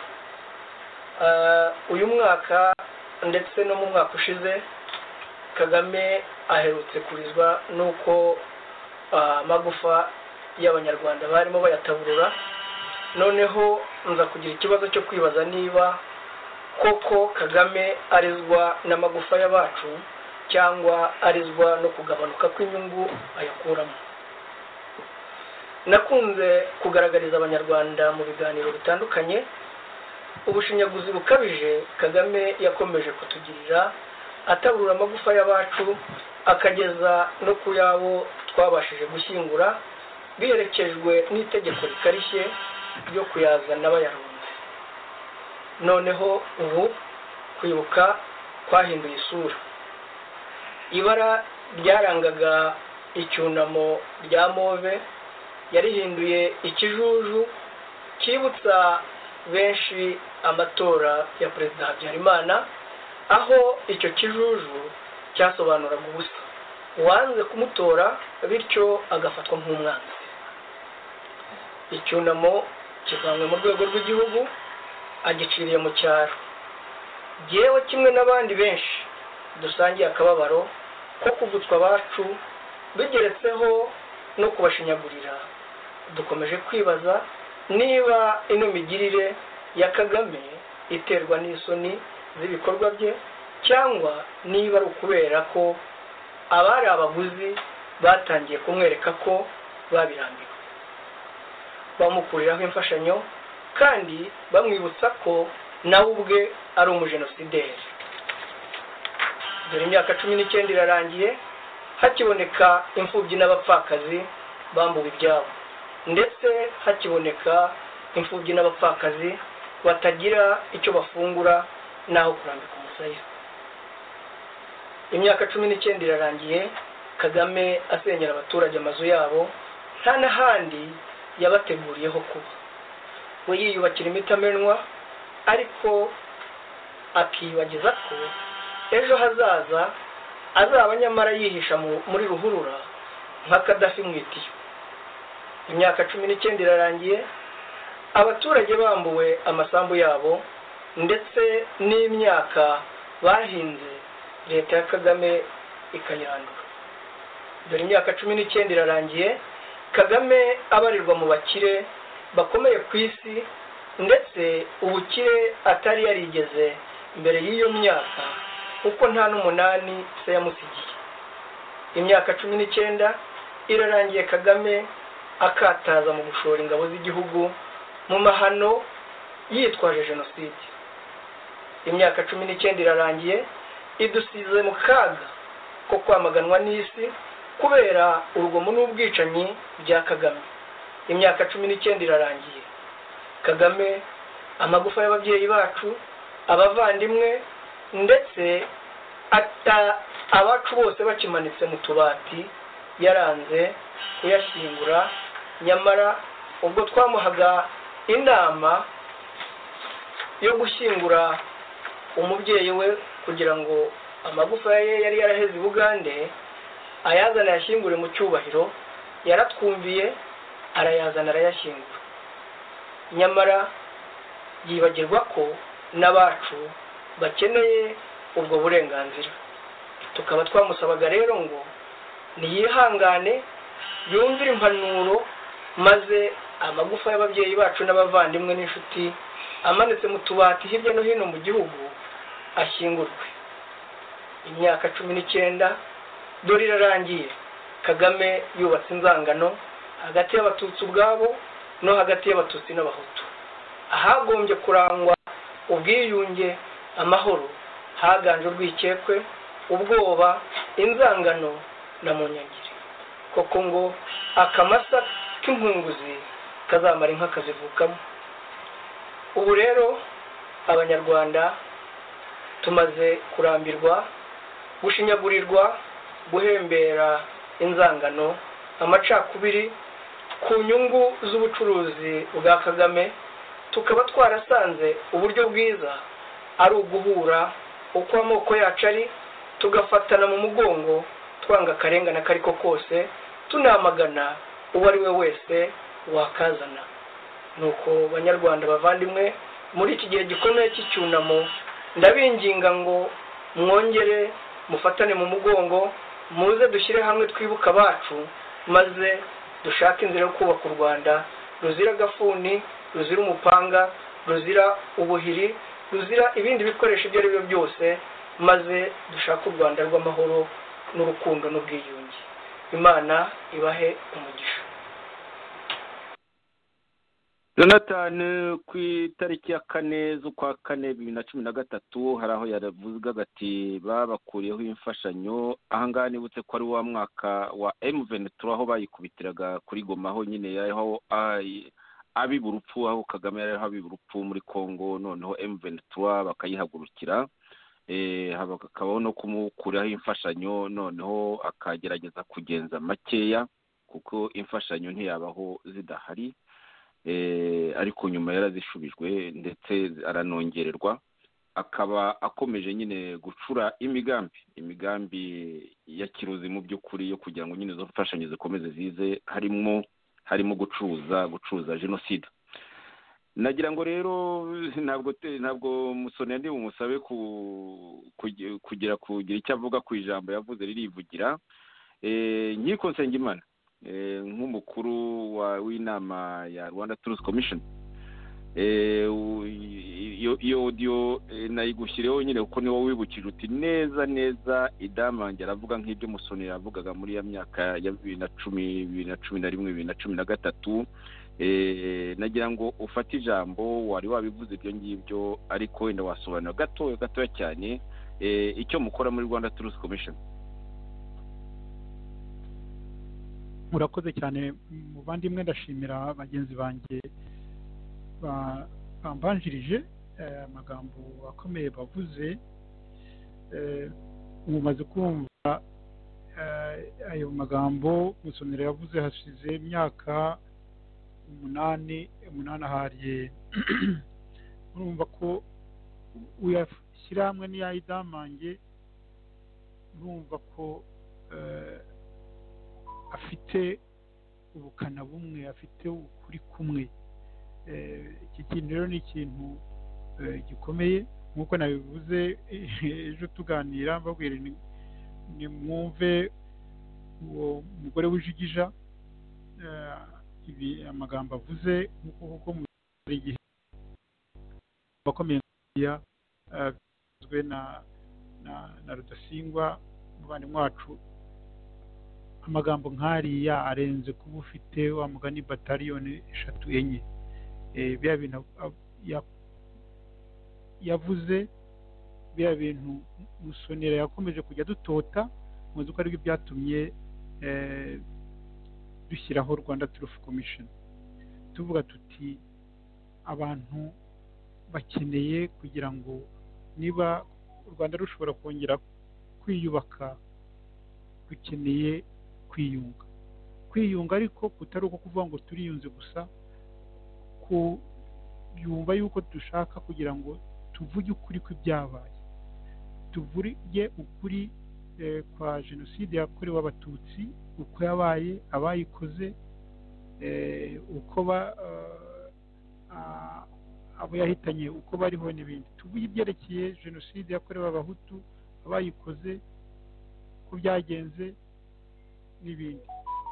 Uyu mwaka ndetse no mu mwaka ushize, Kagame aherutse kurizwa n'uko amagufa y'abanyarwanda barimo bayataburura. Noneho nza kugira ikibazo cyo kwibaza niba koko Kagame arizwa n'amagufa y'abacu cyangwa arizwa no kugabanuka kw'inyungu ayakuramo. Nakunze kugaragariza abanyarwanda mu biganiro bitandukanye ubushinyaguzi bukabije Kagame yakomeje kutugirira, ataburura amagufa y'abacu akageza no ku yabo twabashije gushyingura, biherekejwe n'itegeko rikarishye ryo kuyazana bayarunze. Noneho ubu kwibuka kwahinduye isura. Ibara ryarangaga icyunamo rya move yarihinduye ikijuju cyibutsa benshi amatora ya Perezida Habyarimana, aho icyo kijuju cyasobanuraga ubusa, uwanze kumutora bityo agafatwa nk'umwanzi. Icyunamo kivanywe mu rwego rw'igihugu agiciriye mu cyaro. Yewe kimwe n'abandi benshi dusangiye akababaro ko kuvutswa abacu, bigeretseho no kubashinyagurira, dukomeje kwibaza niba ino migirire ya Kagame iterwa n'isoni z'ibikorwa bye, cyangwa niba ari ukubera ko abari abaguzi batangiye kumwereka ko babirambiwe, bamukuriraho imfashanyo kandi bamwibutsa ko nawe ubwe ari umujenosideri. Dore imyaka cumi n'icyenda irarangiye hakiboneka imfubyi n'abapfakazi bambuwe ibyabo, ndetse hakiboneka imfubyi n'abapfakazi batagira icyo bafungura n'aho kurambika umusaya. Imyaka cumi n'icyenda irarangiye Kagame asenyera abaturage amazu yabo, nta n'ahandi yabateguriyeho kuba. We yiyubakira imitamenwa, ariko akibagiza ko ejo hazaza azaba nyamara yihisha muri ruhurura nka Kadafi mu itiyo. Imyaka cumi n'icyenda irarangiye abaturage bambuwe amasambu yabo, ndetse n'imyaka bahinze leta ya Kagame ikayirandura. Dore imyaka cumi n'icyenda irarangiye Kagame abarirwa mu bakire bakomeye ku isi, ndetse ubukire atari yarigeze mbere y'iyo myaka, kuko nta n'umunani se yamusigiye. Imyaka cumi n'icyenda irarangiye Kagame akataza mu gushora ingabo z'igihugu mu mahano yitwaje jenoside. Imyaka cumi n'icyenda irarangiye idusize mu kaga ko kwamaganwa n'isi kubera urugomo n'ubwicanyi bya Kagame. Imyaka cumi n'icyenda irarangiye Kagame amagufa y'ababyeyi bacu, abavandimwe, ndetse abacu bose bakimanitse mu tubati yaranze kuyashyingura. Nyamara ubwo twamuhaga inama yo gushyingura umubyeyi we kugira ngo amagufa ye yari yaraheze i Bugande ayazana yashyingure mu cyubahiro, yaratwumviye arayazana arayashyingura. Nyamara yibagirwa ko n'abacu bakeneye ubwo burenganzira. Tukaba twamusabaga rero ngo niyihangane yumvire impanuro, maze amagufa y'ababyeyi bacu n'abavandimwe n'inshuti amanitse mu tubati hirya no hino mu gihugu ashyingurwe. Imyaka cumi n'icyenda dore irarangiye, Kagame yubatse inzangano hagati y'abatutsi ubwabo no hagati y'abatutsi n'abahutu. Ahagombye kurangwa ubwiyunge, amahoro, haganje urwikekwe, ubwoba, inzangano na munyangire. Koko ngo akamasa k'impunguzi kazamara inka kazivukamo. Ubu rero abanyarwanda tumaze kurambirwa gushinyagurirwa, guhembera inzangano, amacakubiri ku nyungu z'ubucuruzi bwa Kagame. Tukaba twarasanze uburyo bwiza ari uguhura uko amoko yacu ari, tugafatana mu mugongo, twanga akarengane kariko kose, tunamagana uwo ari we wese wakazana. Nuko banyarwanda bavandimwe, muri iki gihe gikomeye cy'icyunamo, ndabinginga ngo mwongere mufatane mu mugongo, muze dushyire hamwe twibuka abacu, maze dushake inzira yo kubaka u Rwanda ruzira agafuni, ruzira umupanga, ruzira ubuhiri, ruzira ibindi bikoresho ibyo ari byo byose, maze dushake u Rwanda rw'amahoro n'urukundo n'ubwiyunge. Imana ibahe umugisha. Jonathan, ku itariki ya kane z'ukwa kane bibiri na cumi na gatatu hari aho yaravugaga ati babakuriyeho imfashanyo. Ahangaha nibutse ko ari wa mwaka wa M vingt-trois aho bayikubitiraga kuri Goma, aho nyine yaho abiba urupfu, aho Kagame yari abiba urupfu muri Congo, noneho M vingt-trois bakayihagurukira, hakabaho no kumukuraho imfashanyo, noneho akagerageza kugenza makeya kuko imfashanyo ntiyabaho zidahari. Ariko nyuma yarazishubijwe ndetse aranongererwa, akaba akomeje nyine gucura imigambi imigambi ya kiruzi mu by'ukuri yo kugira ngo nyine izo mfashanyo zikomeze zize, harimo harimo gucuruza gucuruza jenoside. Nagira ngo rero ntabwo ntabwo Musonera ndi bumusabe kugira kugira icyo avuga ku ijambo yavuze ririvugira. Nkiko Nsengimana nk'umukuru w'inama ya Rwanda Truth Commission, iyo audio nayigushyireho nyine kuko niwo wibukije uti neza neza idamange aravuga nk'ibyo Musonera yavugaga muri ya myaka ya bibiri na cumi bibiri na cumi na rimwe bibiri na cumi na gatatu. Nagira ngo ufate ijambo, wari wabivuze ibyo ngibyo ariko wenda wasobanura gatoya gatoya cyane icyo mukora muri Rwanda Truth Commission. Murakoze cyane muvandimwe, ndashimira bagenzi banjye bambanjirije amagambo akomeye bavuze. Mumaze kumva ayo magambo Musonera yavuze hashize imyaka umunani umunani ahariye. Murumva ko uyashyira hamwe n'iya idamange, murumva ko afite ubukana bumwe, afite ukuri kumwe. Iki kintu rero ni ikintu gikomeye nk'uko nabivuze ejo tuganira, mbabwira ni mwumve uwo mugore w'ijigija ibi amagambo avuze nk'uko mu gihe bakomeye bizwe na na Rudasingwa umuvandimwe wacu. Amagambo nk'ariya arenze kuba ufite wa mugani bataliyoni eshatu enye. Bya bintu yavuze, bya bintu Musonera yakomeje kujya dutota, muzi ko aribyo byatumye dushyiraho Rwanda Truth Commission, tuvuga tuti abantu bakeneye kugira ngo niba u Rwanda rushobora kongera kwiyubaka dukeneye kwiyunga kwiyunga ariko kutari uko kuvuga ngo turiyunze gusa ku yumva yuko dushaka kugira ngo tuvuge ukuri kw'ibyabaye tuvuge ukuri kwa jenoside yakorewe abatutsi uko yabaye abayikoze uko abo yahitanye uko bariho n'ibindi tuvuge ibyerekeye jenoside yakorewe abahutu abayikoze uko byagenze n'ibindi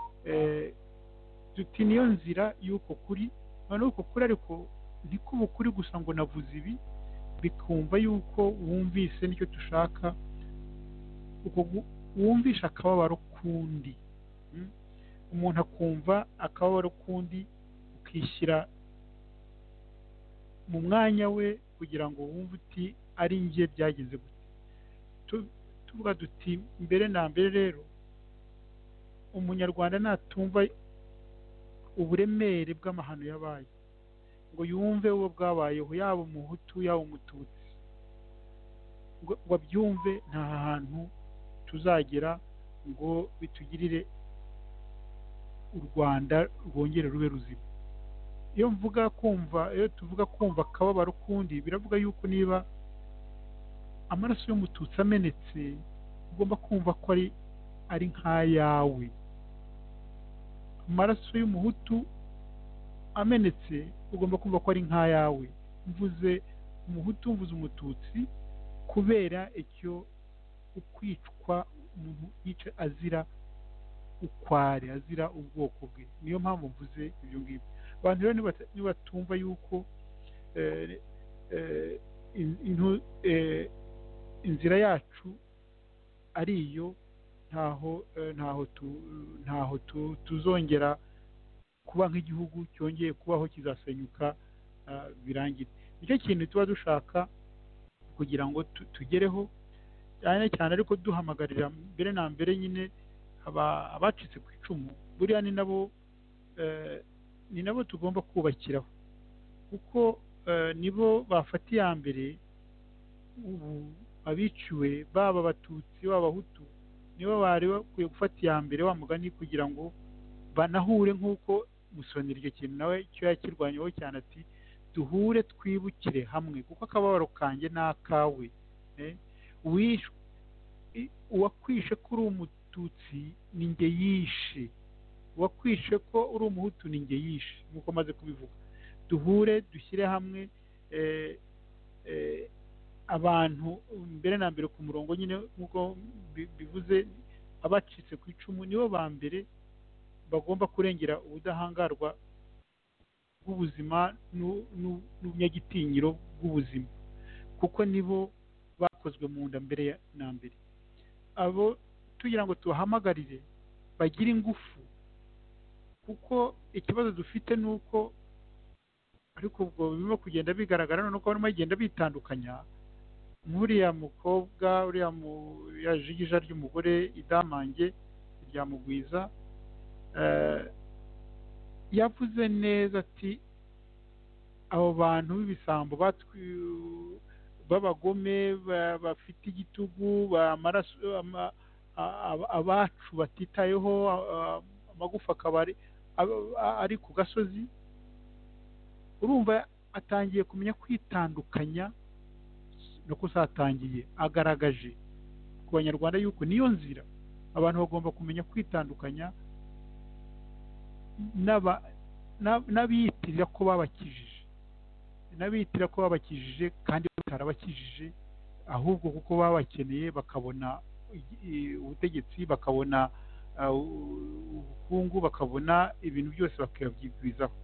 duti niyo nzira y'uko kuri noneho uko kuri ariko ntikuba ukuri gusa ngo navuze ibi bikumva yuko wumvise nicyo dushaka wumvisha akababaro k'undi umuntu akumva akababaro k'undi ukishyira mu mwanya we kugira ngo wumve uti ari njye byageze gute tuvuga duti mbere na mbere rero umunyarwanda natumva uburemere bw'amahano yabaye ngo yumve uwo bwabayeho yaba umuhutu yaba umututsi ngo abyumve nta hantu tuzagera ngo bitugirire u Rwanda rwongere rube ruzima iyo mvuga kumva iyo tuvuga kumva akababaro kundi biravuga yuko niba amaraso y'umututsi amenetse ugomba kumva ko ari ari nk'ayawe amaraso y'umuhutu amenetse ugomba kumva ko ari nk'ayawe mvuze umuhutu mvuze umututsi kubera icyo ukwicwa umuntu yica azira ukware azira ubwoko bwe niyo mpamvu mvuze ibyo ngibyo abantu rero nibatumva yuko inzira yacu ari iyo ntaho ntaho ntaho tuzongera kuba nk'igihugu cyongeye kubaho kizasenyuka birangire nicyo kintu tuba dushaka kugira ngo tugereho cyane cyane ariko duhamagarira mbere na mbere nyine abacitse ku icumu buriya ni nabo ni nabo tugomba kubakiraho kuko nibo bafata iya mbere ubu abiciwe baba abatutsi baba abahutu nibo bari bakwiye gufata iya mbere wa mugani kugira ngo banahure nk'uko musonera icyo kintu nawe icyo yakirwanyeho cyane ati duhure twibukire hamwe kuko akababaro kanjye n'akawe uwakwishe ko uri umututsi ni njye yishe uwakwishe ko uri umuhutu ni njye yishe nk'uko maze kubivuga duhure dushyire hamwe abantu mbere na mbere ku murongo nyine nk'uko bivuze abacitse ku icumu nibo ba mbere bagomba kurengera ubudahangarwa bw'ubuzima n'ubunyagitinyiro bw'ubuzima kuko nibo bakozwe mu nda mbere na mbere abo tugira ngo tubahamagarire bagire ingufu kuko ikibazo dufite ni uko ariko ubwo birimo kugenda bigaragara nuko barimo bagenda bitandukanya nk'uriya mukobwa uriya ya jigija ry'umugore idamange rya mugwiza yavuze neza ati abo bantu b'ibisambo b'abagome bafite igitugu amaraso abacu batitayeho amagufa akaba ari ku gasozi urumva atangiye kumenya kwitandukanya no kusatangiye agaragaje ku banyarwanda yuko niyo nzira abantu bagomba kumenya kwitandukanya n'abiyitirira ko babakijije n'abiyitirira ko babakijije kandi batarabakijije ahubwo kuko babakeneye bakabona ubutegetsi bakabona ubukungu bakabona ibintu byose bakabyigwizaho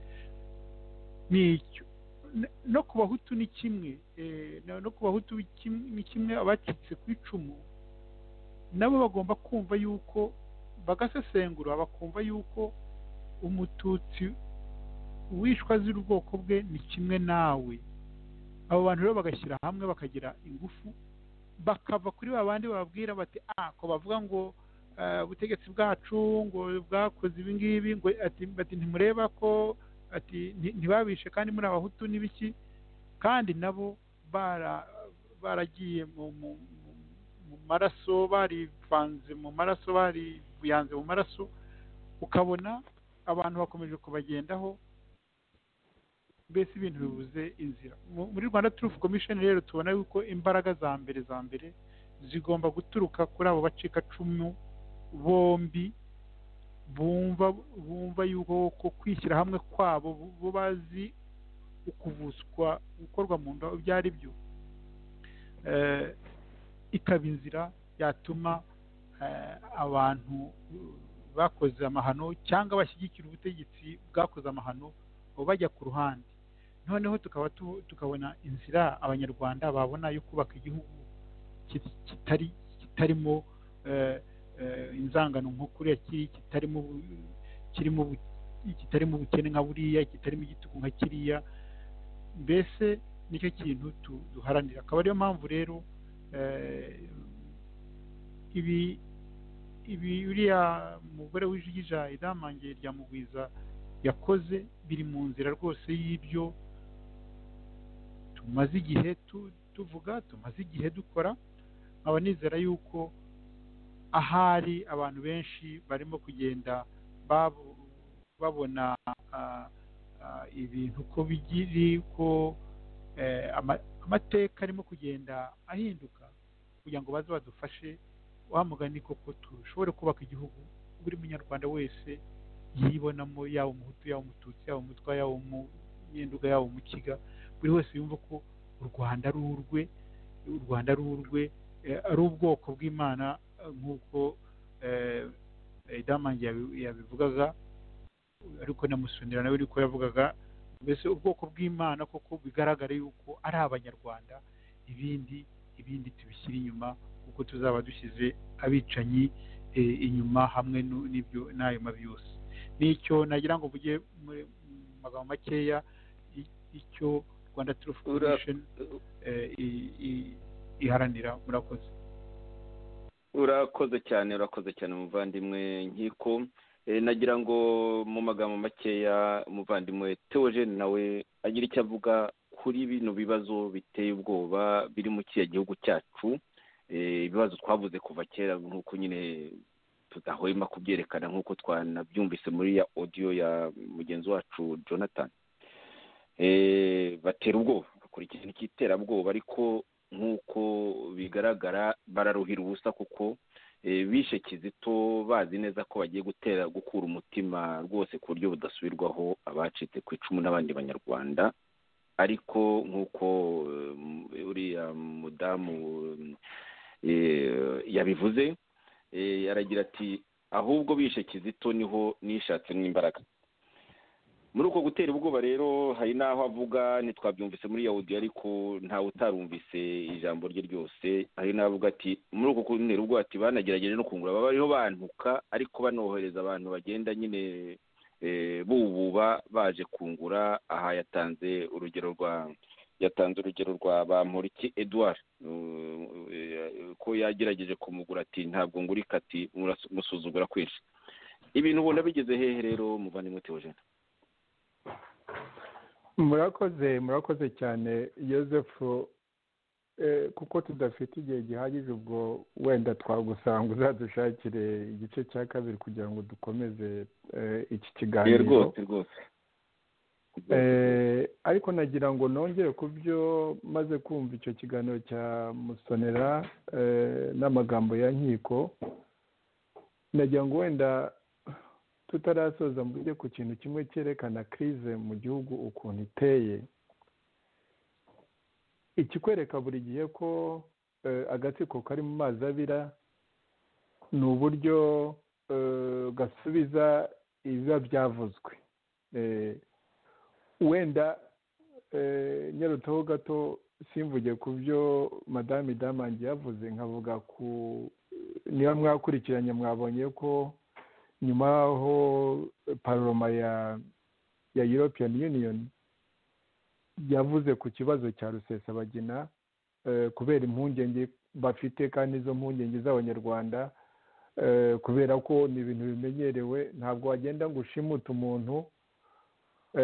nicyo no ku bahutu ni kimwe no ku bahutu ni kimwe abacitse ku icumu nabo bagomba kumva yuko bagasesengura bakumva yuko umututsi wishwa azira ubwoko bwe ni kimwe nawe abo bantu rero bagashyira hamwe bakagira ingufu bakava kuri ba bandi bababwira bati ah ko bavuga ngo ubutegetsi bwacu ngo bwakoze ibi ngibi ngo ati ntimureba ko ati ntibabishe kandi muri abahutu n'ibiki kandi nabo baragiye mu maraso barivanze mu maraso baribuyanze mu maraso ukabona abantu bakomeje kubagendaho mbese ibintu bibuze inzira muri Rwanda Truth Commission rero tubona yuko imbaraga za mbere za mbere zigomba guturuka kuri abo bacikacumu bombi bumva bumva yuko ko kwishyira hamwe kwabo bo bazi ukuvuzwa gukorwa mu nda byari byo eh ikaba inzira yatuma abantu bakoze amahano cyangwa bashyigikira ubutegetsi bwakoze amahano bajya ku ruhande noneho tukaba tukabona inzira abanyarwanda babona yo kubaka igihugu kitari kitarimo inzangano nko kuriya kiri kitarimo kirimo kitarimo ubukene nka buriya kitarimo igitugu nka kiriya mbese nicyo kintu duharanira akaba ariyo mpamvu rero ibi ibi uriya mugore wijigija idamange rya Mugwiza yakoze biri mu nzira rwose y'ibyo tumaze igihe tuvuga tumaze igihe dukora aba nizera yuko ahari abantu benshi barimo kugenda babona ibintu ko bigiri ko amateka arimo kugenda ahinduka kugira ngo baze badufashe wamugani koko tushobore kubaka igihugu buri munyarwanda wese yibonamo yawo umuhutu yawo umututsi yawo umutwa yawo umunyenduga yawo umukiga buri wese yumva ko u Rwanda ari urwe u Rwanda ari urwe ari ubwoko bw'Imana nk'uko Idamange yabivugaga ariko na Musonera nawe ariko yavugaga mbese ubwoko bw'Imana koko bigaragara yuko ari abanyarwanda ibindi ibindi tubishyira inyuma kuko tuzaba dushyize abicanyi inyuma hamwe n'ibyo n'ayo mabi yose nicyo nagira ngo mvuge mu magambo makeya icyo Rwanda Truth Commission iharanira. Murakoze. Urakoze cyane urakoze cyane umuvandimwe nkiko nagira ngo mu magambo makeya umuvandimwe Theogene nawe agira icyo avuga kuri bino bibazo biteye ubwoba biri mu kiya gihugu cyacu ibibazo twavuze kuva kera nk'uko nyine tudahwema kubyerekana nk'uko twanabyumvise muri ya audio ya mugenzi wacu Jonathan batera ubwoba bakora ikintu cy'iterabwoba ariko nk'uko bigaragara bararuhira ubusa kuko bishe Kizito bazi neza ko bagiye gutera gukura umutima rwose ku buryo budasubirwaho abacitse ku icumu n'abandi banyarwanda ariko nk'uko uriya mudamu yabivuze yaragira ati ahubwo bishe Kizito niho nishatse n'imbaraga muri uko gutera ubwoba rero hari naho avuga ntitwabyumvise muri ya audio ariko ntawe utarumvise ijambo rye ryose hari navuga ati muri uko gutera ubwoba ati banagerageje no kungura baba bariho bantuka ariko banohereza abantu bagenda nyine bububa baje kungura aha yatanze urugero rwa yatanze urugero rwa Bamporiki Edouard ko yagerageje kumugura ati ntabwo ngurika ati musuzugura kwinshi ibintu ubona bigeze hehe rero muvandimwe Theogene? murakoze murakoze cyane Joseph kuko tudafite igihe gihagije ubwo wenda twagusanga uzadushakire igice cya kabiri kugira ngo dukomeze iki kiganiro rwose rwose ariko nagira ngo nongere ku byo maze kumva icyo kiganiro cya Musonera n'amagambo ya nkiko nagira ngo wenda tutarasoza mvuge ku kintu kimwe cyerekana crise mu gihugu ukuntu iteye ikikwereka buri gihe ko agatsiko kari mu mazi abira ni uburyo gasubiza ibiba byavuzwe wenda nyaruteho gato simvuge ku byo madame Damange yavuze nkavuga ku niba mwakurikiranye mwabonye ko nyuma aho paroma ya ya European Union yavuze ku kibazo cya Rusesabagina kubera impungenge bafite kandi izo mpungenge z'abanyarwanda kubera ko ni ibintu bimenyerewe ntabwo wagenda ngo ushimute umuntu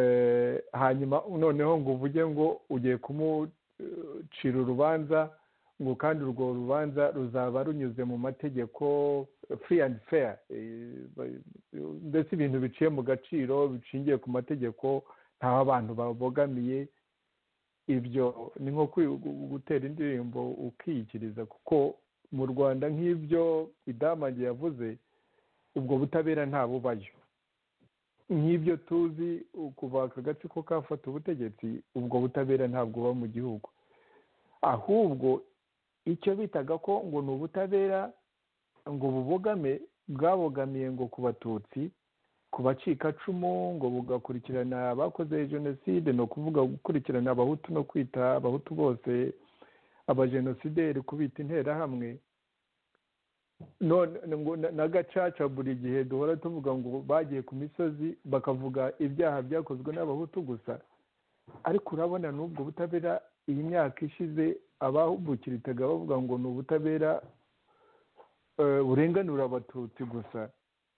hanyuma noneho ngo uvuge ngo ugiye kumucira urubanza ngo kandi urwo rubanza ruzaba runyuze mu mategeko free and fair, ndetse ibintu biciye mu gaciro bishingiye ku mategeko ntaho abantu babogamiye. Ibyo ni nko gutera indirimbo ukiyikiriza, kuko mu Rwanda nk'ibyo Idamange yavuze ubwo butabera nta bubayo. Nk'ibyo tuzi kuva aka gatsiko kafata ubutegetsi, ubwo butabera ntabwo buba mu gihugu, ahubwo icyo bitaga ko ngo ni ubutabera ngo bubogame bwabogamiye ngo ku Batutsi, ku bacikacumu, ngo bugakurikirana abakoze jenoside, no kuvuga gukurikirana Abahutu no kwita Abahutu bose abajenosideri, kubita interahamwe. none na gacaca buri gihe duhora tuvuga ngo bagiye ku misozi bakavuga ibyaha byakozwe n'Abahutu gusa, ariko urabona n'ubwo butabera iyi myaka ishize abahubukiritaga bavuga ngo ni ubutabera burenganura Abatutsi gusa.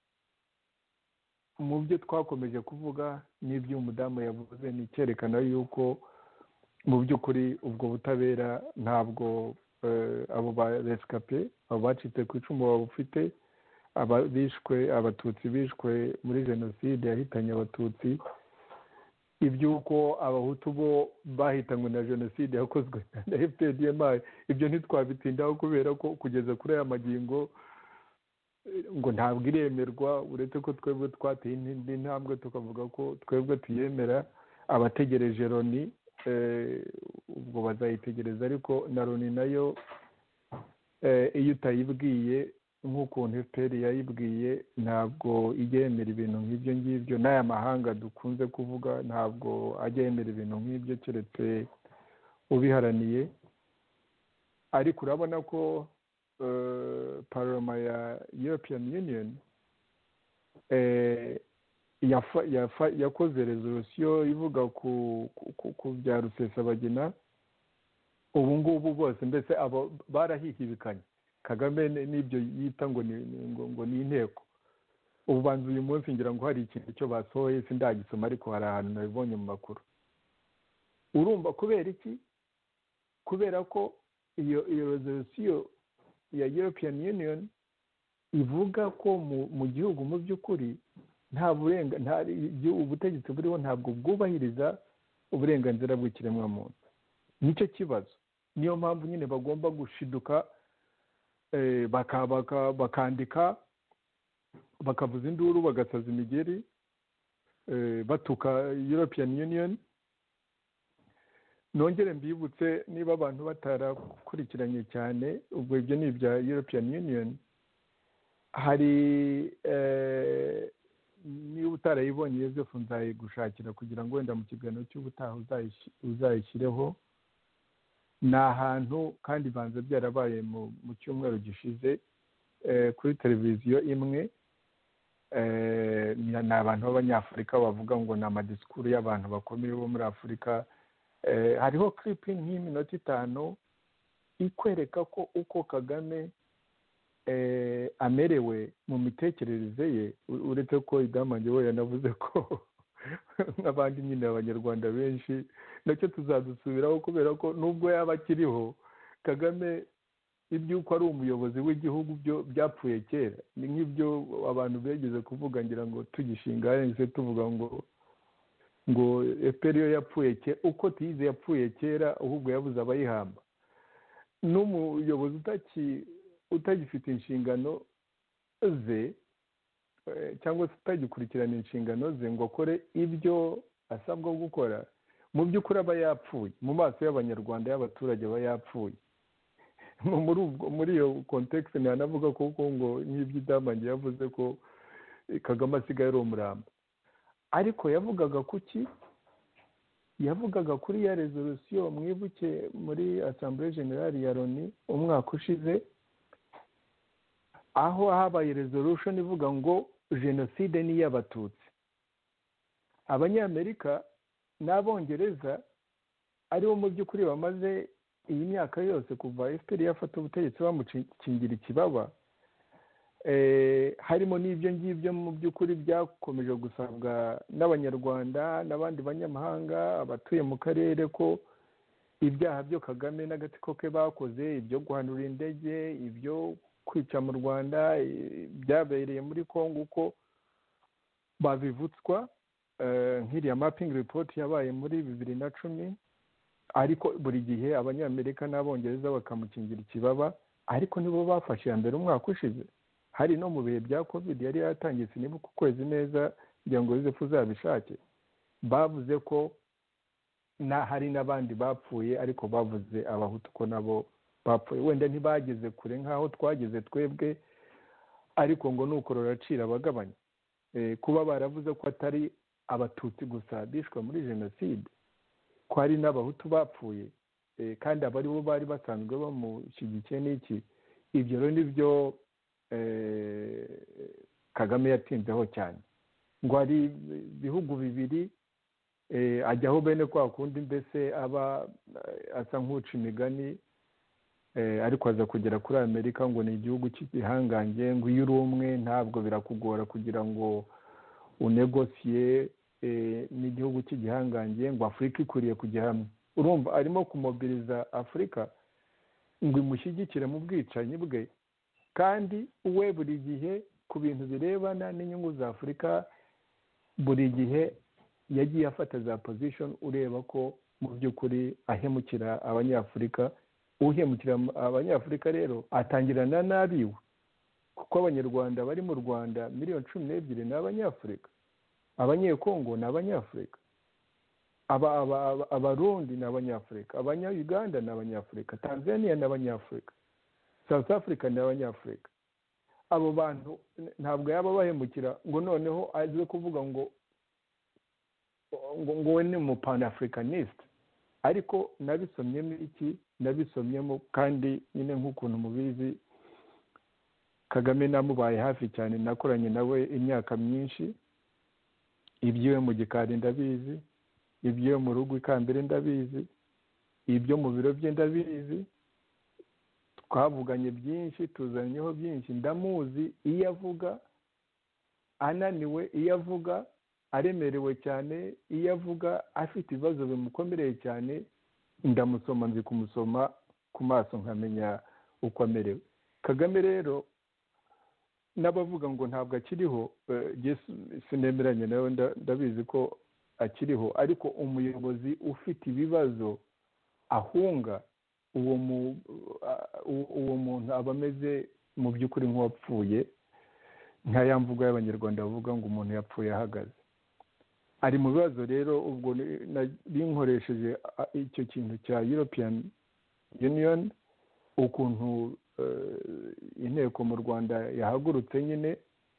Mu byo twakomeje kuvuga n'ibyo umudamu yavuze ni icyerekana yuko mu by'ukuri ubwo butabera ntabwo abo ba rescape, abo bacitse ku icumu babufite, bishwe Abatutsi bishwe muri jenoside yahitanye Abatutsi, iby'uko Abahutu bo bahitanywe na jenoside yakozwe na F P R D M I, ibyo ntitwabitindaho kubera ko kugeza kuri aya magingo ngo ntabwo iremerwa, uretse ko twebwe twateye indi ntambwe tukavuga ko twebwe tuyemera. Abategereje Loni ubwo bazayitegereza, ariko na Loni nayo iyo utayibwiye nk'ukuntu F P R yayibwiye ntabwo ijya yemera ibintu nk'ibyo ngibyo. N'aya mahanga dukunze kuvuga ntabwo ajya yemera ibintu nk'ibyo keretse ubiharaniye. Ariko urabona ko paroma ya European Union yakoze resolution ivuga ku bya Rusesabagina. Ubu ngubu bose mbese abo barahihibikanye. Kagame n'ibyo yita ngo ni ngo ni inteko. Ubu banza uyu munsi ngira ngo hari ikintu cyo basohoye sindagisoma, ariko hari ahantu nabibonye mu makuru. Urumva kubera iki? Kubera ko iyo iyo resolution ya European Union ivuga ko mu gihugu mu by'ukuri nta burenga nta ubutegetsi buriho ntabwo bwubahiriza uburenganzira bw'ikiremwamuntu. Nicyo kibazo. Niyo mpamvu nyine bagomba gushiduka bakandika, bakavuza induru, bagasaza imigeri, batuka European Union. Nongere mbibutse niba abantu batarakurikiranye cyane, ubwo ibyo ni ibya European Union. Hari niba utarayibonye Yozefu nzayigushakira kugira ngo wenda mu kiganiro cy'ubutaha uzayishyireho. Ni ahantu kandi banze byarabaye mu cyumweru gishize kuri televiziyo imwe. Ni abantu b'Abanyafurika bavuga ngo ni amadisikuru y'abantu bakomeye bo muri Afurika. Hariho clipping nk'iminota itanu ikwereka ko uko Kagame amerewe mu mitekerereze ye, uretse ko Idamange we yanavuze ko nk'abandi nyine Abanyarwanda benshi nacyo tuzadusubiraho, kubera ko nubwo yaba akiriho Kagame iby'uko ari umuyobozi w'igihugu byo byapfuye kera. Ni nk'ibyo abantu begeze kuvuga, ngira ngo tugishinga yahise tuvuga ngo ngo F P R yo yapfuye kera, uko tuyize yapfuye kera, ahubwo yabuze abayihamba. N'umuyobozi utaki utagifite inshingano ze cyangwa se utagikurikirana inshingano ze ngo akore ibyo asabwa gukora, mu by'ukuri aba yapfuye mu maso y'Abanyarwanda, y'abaturage aba yapfuye. muri ubwo muri iyo context ntanavuga kuko ngo nk'ibyo Idamange yavuze ko Kagame asigaye ari umurambo. Ariko yavugaga kuki? Yavugaga kuri ya resolution mwibuke muri Assemblée Générale ya Loni umwaka ushize, aho habaye resolution ivuga ngo jenoside ni y'Abatutsi. Abanyamerika n'Abongereza aribo mu by'ukuri bamaze iyi myaka yose kuva F P R yafata ubutegetsi bamukingira ikibaba, harimo n'ibyo ngibyo mu by'ukuri byakomeje gusabwa n'Abanyarwanda n'abandi banyamahanga abatuye mu karere, ko ibyaha byo Kagame n'agatsiko ke bakoze, ibyo guhanura indege, ibyo kwica mu Rwanda, byabereye muri Kongo, uko babivutswa nk'iriya mapping report yabaye muri bibiri na cumi, ariko buri gihe abanyamerika n'abongereza bakamukingira ikibaba, ariko nibo bafashe iya mbere umwaka ushize. Hari no mu bihe bya covid yari yatangiye, sinibuka ukwezi neza kugira ngo Joseph uzabishake, bavuze ko na hari n'abandi bapfuye, ariko bavuze abahutu ko nabo bapfuye. Wenda ntibageze kure nk'aho twageze twebwe, ariko ngo nuko ruracira abagabanya. Kuba baravuze ko atari abatutsi gusa bishwe muri jenoside, ko hari n'abahutu bapfuye, kandi abari bo bari basanzwe bamushyigikiye n'iki, ibyo rero nibyo Kagame yatinzeho cyane. Ngo hari ibihugu bibiri ajyaho bene kwa kundi mbese aba asa nk'uca imigani, ariko aza kugera kuri Amerika ngo ni igihugu cy'igihangange, ngo iyo uri umwe ntabwo birakugora kugira ngo unegosiye n'igihugu cy'igihangange, ngo Afurika ikwiriye kujya hamwe. Urumva arimo kumobiriza Afurika ngo imushyigikire mu bwicanyi bwe, kandi we buri gihe ku bintu birebana n'inyungu za Afurika buri gihe yagiye afata za position, ureba ko mu by'ukuri ahemukira abanyafurika. Uhemukira abanyafurika rero atangirana n'abiwe, kuko abanyarwanda bari mu Rwanda miliyoni cumi n'ebyiri ni abanyafurika, abanyekongo ni abanyafurika, abarundi ni abanyafurika, abanya-Uganda ni abanyafurika, Tanzania ni abanyafurika, South Africa ni abanyafurika. Abo bantu ntabwo yaba bahemukira ngo noneho aze kuvuga ngo ngo ngo we ni mu pan-africanist. Ariko nabisomyemo iki, nabisomyemo kandi nyine nk'ukuntu mubizi Kagame namubaye hafi cyane, nakoranye nawe imyaka myinshi, ibyo mu gikari ndabizi, ibyo mu rugo ikambere ndabizi, ibyo mu biro bye ndabizi, twavuganye byinshi, tuzanyeho byinshi. Ndamuzi iyo avuga ananiwe, iyo avuga aremerewe cyane, iyo avuga afite ibibazo bimukomereye cyane, ndamusoma, nzi kumusoma ku maso nkamenya uko amerewe. Kagame rero n'abavuga ngo ntabwo akiriho, sinemeranye nawe, ndabizi ko akiriho, ariko umuyobozi ufite ibibazo ahunga, uwo mu uwo muntu aba ameze mu by'ukuri nk'uwapfuye, nka ya mvugo y'abanyarwanda bavuga ngo umuntu yapfuye ahagaze. Ari mu bibazo rero. Ubwo binkoresheje icyo kintu cya European Union, ukuntu inteko mu Rwanda yahagurutse nyine,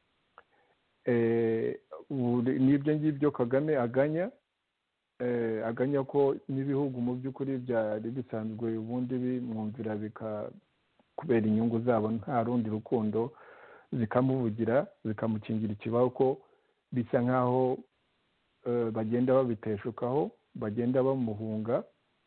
n'ibyo ngibyo Kagame aganya, aganya ko n'ibihugu mu by'ukuri byari bisanzwe ubundi bimwumvira kubera inyungu zabo nta rundi rukundo, zikamuvugira zikamukingira ikibaho, ko bisa nk'aho bagenda babiteshukaho, bagenda bamuhunga.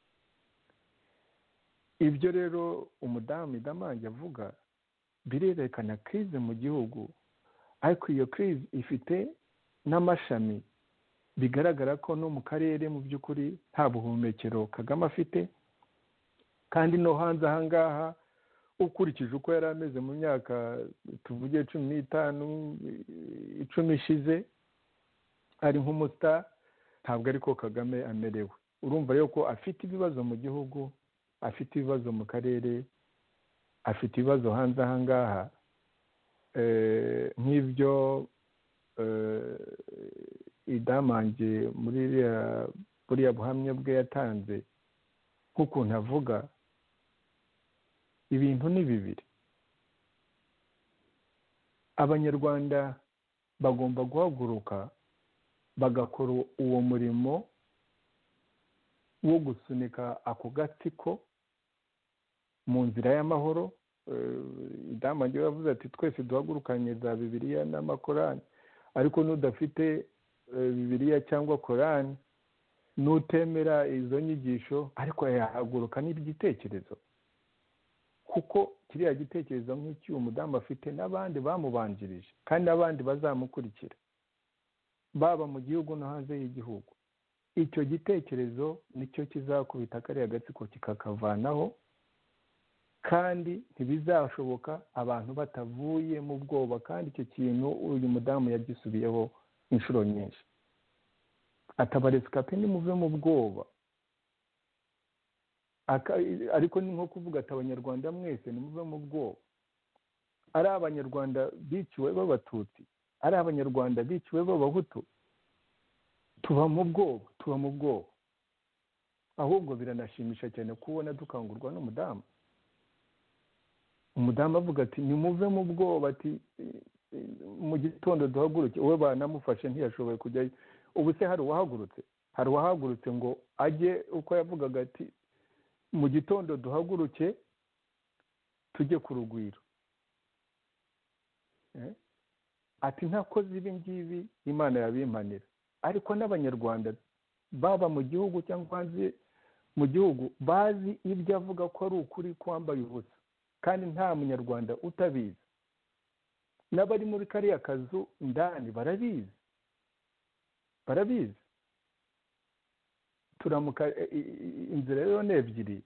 Ibyo rero umudamu Idamange avuga birerekana crise mu gihugu, ariko iyo crise ifite n'amashami. Bigaragara ko no mu karere mu by'ukuri nta buhumekero Kagame afite, kandi no hanze aha ngaha ukurikije uko yari ameze mu myaka tuvuge cumi n'itanu icumi ishize, ari nk'umustar, ntabwo ariko Kagame amerewe. Urumva rero ko afite ibibazo mu gihugu, afite ibibazo mu karere, afite ibibazo hanze aha ngaha, nk'ibyo Idamange muri buriya buhamya bwe yatanze, nk'ukuntu avuga ibintu ni bibiri. Abanyarwanda bagomba guhaguruka bagakora uwo murimo wo gusunika ako gatsiko mu nzira y'amahoro. Idamange yavuze ati twese duhagurukanye za Bibiliya n'amakorani, ariko n'udafite Bibiliya cyangwa Korani, n'utemera izo nyigisho, ariko yahaguruka n'igitekerezo, kuko kiriya gitekerezo nk'icyo umudamu afite n'abandi bamubanjirije kandi abandi bazamukurikira, baba mu gihugu no hanze y'igihugu. icyo gitekerezo nicyo kizakubita kariya gatsiko kikakavanaho, kandi ntibizashoboka abantu batavuye mu bwoba. Kandi icyo kintu uyu mudamu yagisubiyeho inshuro nyinshi, atabaresikape nimuve mu bwoba. Ariko ni nko kuvuga ati abanyarwanda mwese nimuve mu bwoba. Ari abanyarwanda biciwe b'abatutsi, ari abanyarwanda biciwe b'abahutu, tuba mu bwoba, tuba mu bwoba. Ahubwo biranashimisha cyane kubona dukangurwa n'umudamu. Umudamu avuga ati nimuve mu bwoba, ati mu gitondo duhaguruke. Uwe banamufashe ntiyashoboye kujyayo. Ubu se hari uwahagurutse? Hari uwahagurutse ngo ajye uko yavugaga ati mu gitondo duhaguruke tujye ku rugwiro? Ati ntakoze ibi ngibi Imana yabimpanira. Ariko n'abanyarwanda baba mu gihugu cyangwa hanze mu gihugu bazi ibyo avuga ko ari ukuri, kwambaye ubusa, kandi nta munyarwanda utabizi. N'abari muri kariya kazu ndani barabizi, barabizi. Turamuka inzira rero ni ebyiri.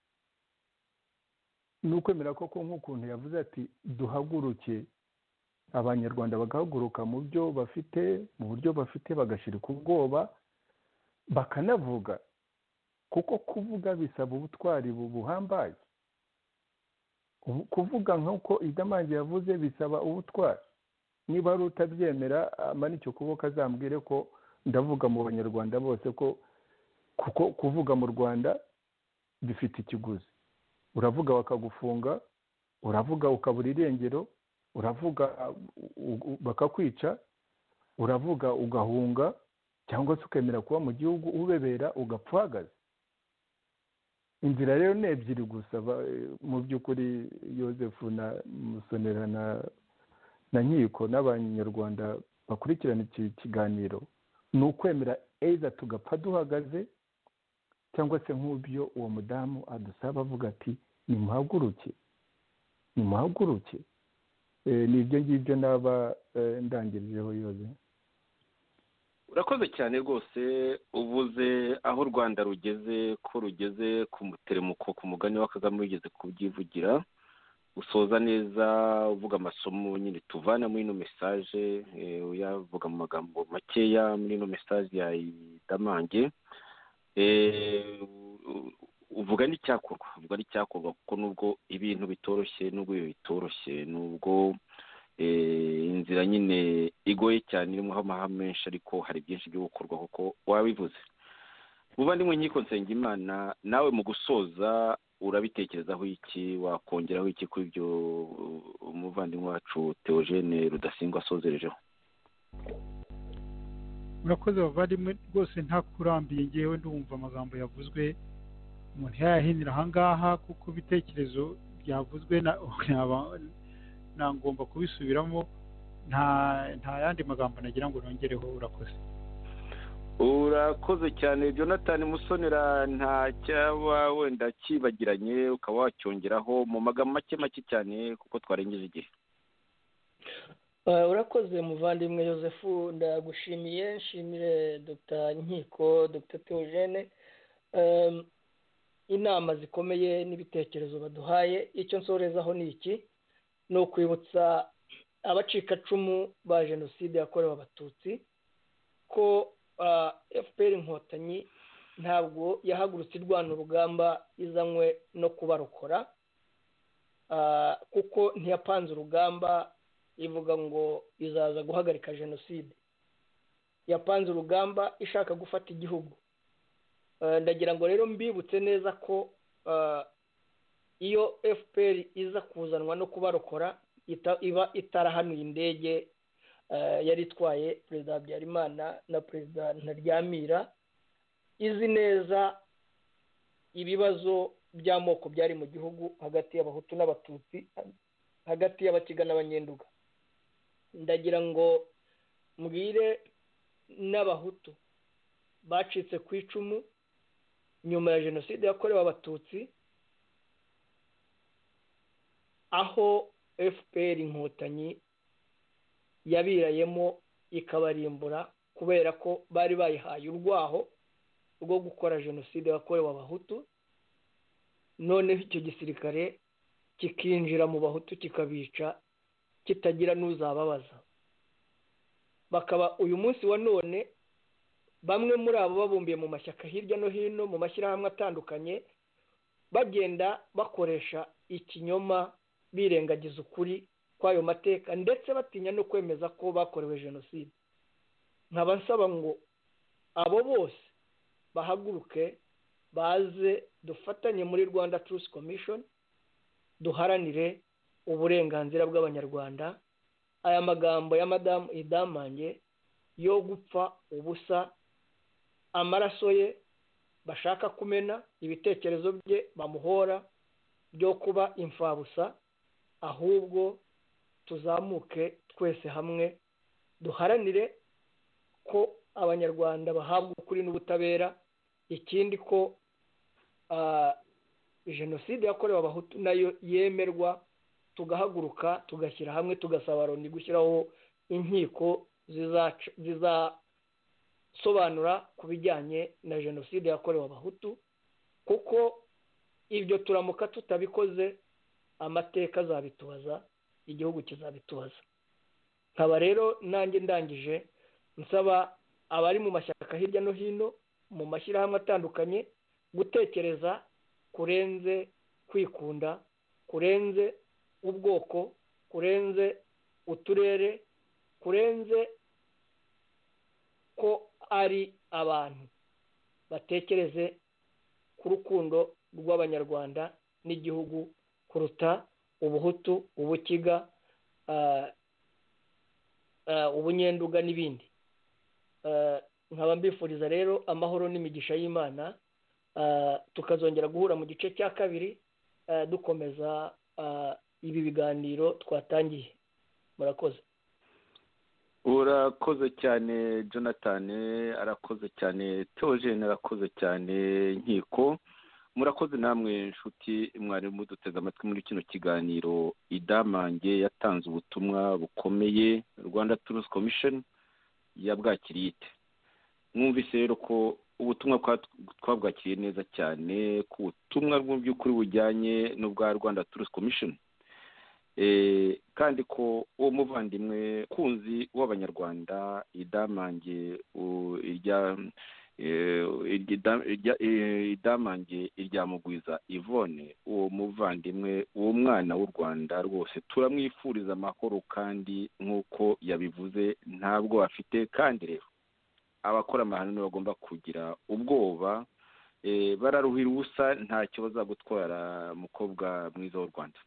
Ni ukwemera koko nk'ukuntu yavuze ati duhaguruke, abanyarwanda bagahaguruka mu byo bafite, mu buryo bafite, bagashirika ubwoba bakanavuga, kuko kuvuga bisaba ubutwari buhambaye. Kuvuga nk'uko Idamange yavuze bisaba ubutwari. Niba ari utabyemera amanike ukuboko azambwire ko ndavuga mu banyarwanda bose, ko kuko kuvuga mu Rwanda bifite ikiguzi. Uravuga bakagufunga, uravuga ukabura irengero, uravuga bakakwica, uravuga ugahunga, cyangwa se ukemera kuba mu gihugu ubebera ugapfa uhagaze. Inzira rero ni ebyiri gusa mu by'ukuri. Yosefu na Musonera na na Nkiko n'abanyarwanda bakurikirana iki kiganiro, ni ukwemera either tugapfa duhagaze, cyangwa se nk'ubyo uwo mudamu adusaba avuga ati nimuhaguruke, nimuhaguruke. Ni ibyo ngibyo naba ndangirijeho. Yoze, urakoze cyane rwose. Uvuze aho u Rwanda rugeze, ko rugeze ku muteremuko, ku mugani wa Kagame wigeze kubyivugira. Usoza neza uvuga amasomo nyine tuvana muri ino mesaje, uyavuga mu magambo makeya muri ino mesaje ya Idamange. Uvuga n'icyakorwa, uvuga n'icyakorwa, kuko nubwo ibintu bitoroshye, nubwo ibi bitoroshye, nubwo inzira nyine igoye cyane, irimo amahame menshi, ariko hari byinshi byo gukorwa kuko wabivuze. Muvandimwe Nkiko Nsengimana, nawe mu gusoza urabitekerezaho iki? Wakongeraho iki kuri ibyo umuvandimwe wacu Theogene Rudasingwa asozerejeho? Murakoze bavandimwe rwose, ntakurambiye ngewe ndumva amagambo yavuzwe umuntu yayahinira ahangaha, kuko ibitekerezo byavuzwe na ngomba kubisubiramo. nta nta yandi magambo nagira ngo nongereho. Urakoze. Urakoze cyane Jonathan Musonera. Nta cyaba wenda kibagiranye ukaba wacyongeraho mu magambo make make cyane, kuko twarengeje igihe. Urakoze muvandimwe Yosefu, ndagushimiye. Nshimire Dr Nkiko, Dr Theogene, inama zikomeye n'ibitekerezo baduhaye. Icyo nsorezaho ni iki: ni ukwibutsa abacikacumu ba jenoside yakorewe abatutsi ko F P R Inkotanyi ntabwo yahagurutse irwana urugamba izanywe no kubarokora, kuko ntiyapanze urugamba ivuga ngo izaza guhagarika jenoside. Yapanze urugamba ishaka gufata igihugu. Ndagira ngo rero mbibutse neza ko iyo F P R iza kuzanwa no kubarokora iba itarahanuye indege yari itwaye Perezida Habyarimana na Perezida Ntaryamira, izi neza ibibazo by'amoko byari mu gihugu hagati y'abahutu n'abatutsi, hagati y'abakiga n'abanyenduga. Ndagira ngo mbwire n'abahutu bacitse ku icumu nyuma ya jenoside yakorewe abatutsi, aho F P R Inkotanyi yabirayemo ikabarimbura kubera ko bari bayihaye urwaho rwo gukora jenoside yakorewe abahutu, noneho icyo gisirikare kikinjira mu bahutu kikabica kitagira n'uzababaza. Bakaba uyu munsi wa none bamwe muri abo babumbiye mu mashyaka hirya no hino mu mashyirahamwe atandukanye bagenda bakoresha ikinyoma birengagiza ukuri kw'ayo mateka ndetse batinya no kwemeza ko bakorewe jenoside. nkaba nsaba ngo abo bose bahaguruke baze dufatanye muri Rwanda Truth Commission duharanire uburenganzira bw'abanyarwanda. Aya magambo ya madamu Idamange yo gupfa ubusa amaraso ye bashaka kumena, ibitekerezo bye bamuhora byo kuba imfabusa, ahubwo tuzamuke twese hamwe duharanire ko abanyarwanda bahabwa ukuri n'ubutabera. Ikindi ko uh, jenoside yakorewe abahutu nayo yemerwa, tugahaguruka tugashyira hamwe tugasaba Loni gushyiraho inkiko zizasobanura ku bijyanye na jenoside yakorewe abahutu, kuko ibyo turamuka tutabikoze amateka azabitubaza, igihugu kizabitubaza. Nkaba rero nanjye ndangije nsaba abari mu mashyaka hirya no hino mu mashyirahamwe atandukanye gutekereza kurenze kwikunda, kurenze ubwoko, kurenze uturere, kurenze ko ari abantu, batekereze ku rukundo rw'abanyarwanda n'igihugu kuruta ubuhutu, ubukiga, uh, uh, ubunyenduga n'ibindi. Uh, nkaba mbifuriza rero amahoro n'imigisha y'Imana. Uh, tukazongera guhura mu gice cya kabiri uh, dukomeza uh, ibi biganiro twatangiye. Murakoze. Urakoze cyane Jonathan, arakoze cyane Theogene, arakoze cyane Nkiko. Murakoze namwe inshuti mwari muduteze amatwi muri kino kiganiro. Idamange yatanze ubutumwa bukomeye, Rwanda Truth Commission yabwakiriye ite? Mwumvise rero ko ubutumwa twabwakiriye neza cyane, ku butumwa mu by'ukuri bujyanye n'ubwa Rwanda Truth Commission, eh kandi ko uwo muvandimwe kunzi w'abanyarwanda Idamange irya Idamange irya Mugwiza Yvonne, uwo muvandimwe, uwo mwana w'u Rwanda rwose turamwifuriza amahoro, kandi nk'uko yabivuze ntabwo afite. Kandi rero abakora amahano bagomba kugira ubwoba, bararuhira ubusa, ntacyo bazagutwara mukobwa mwiza w'u Rwanda.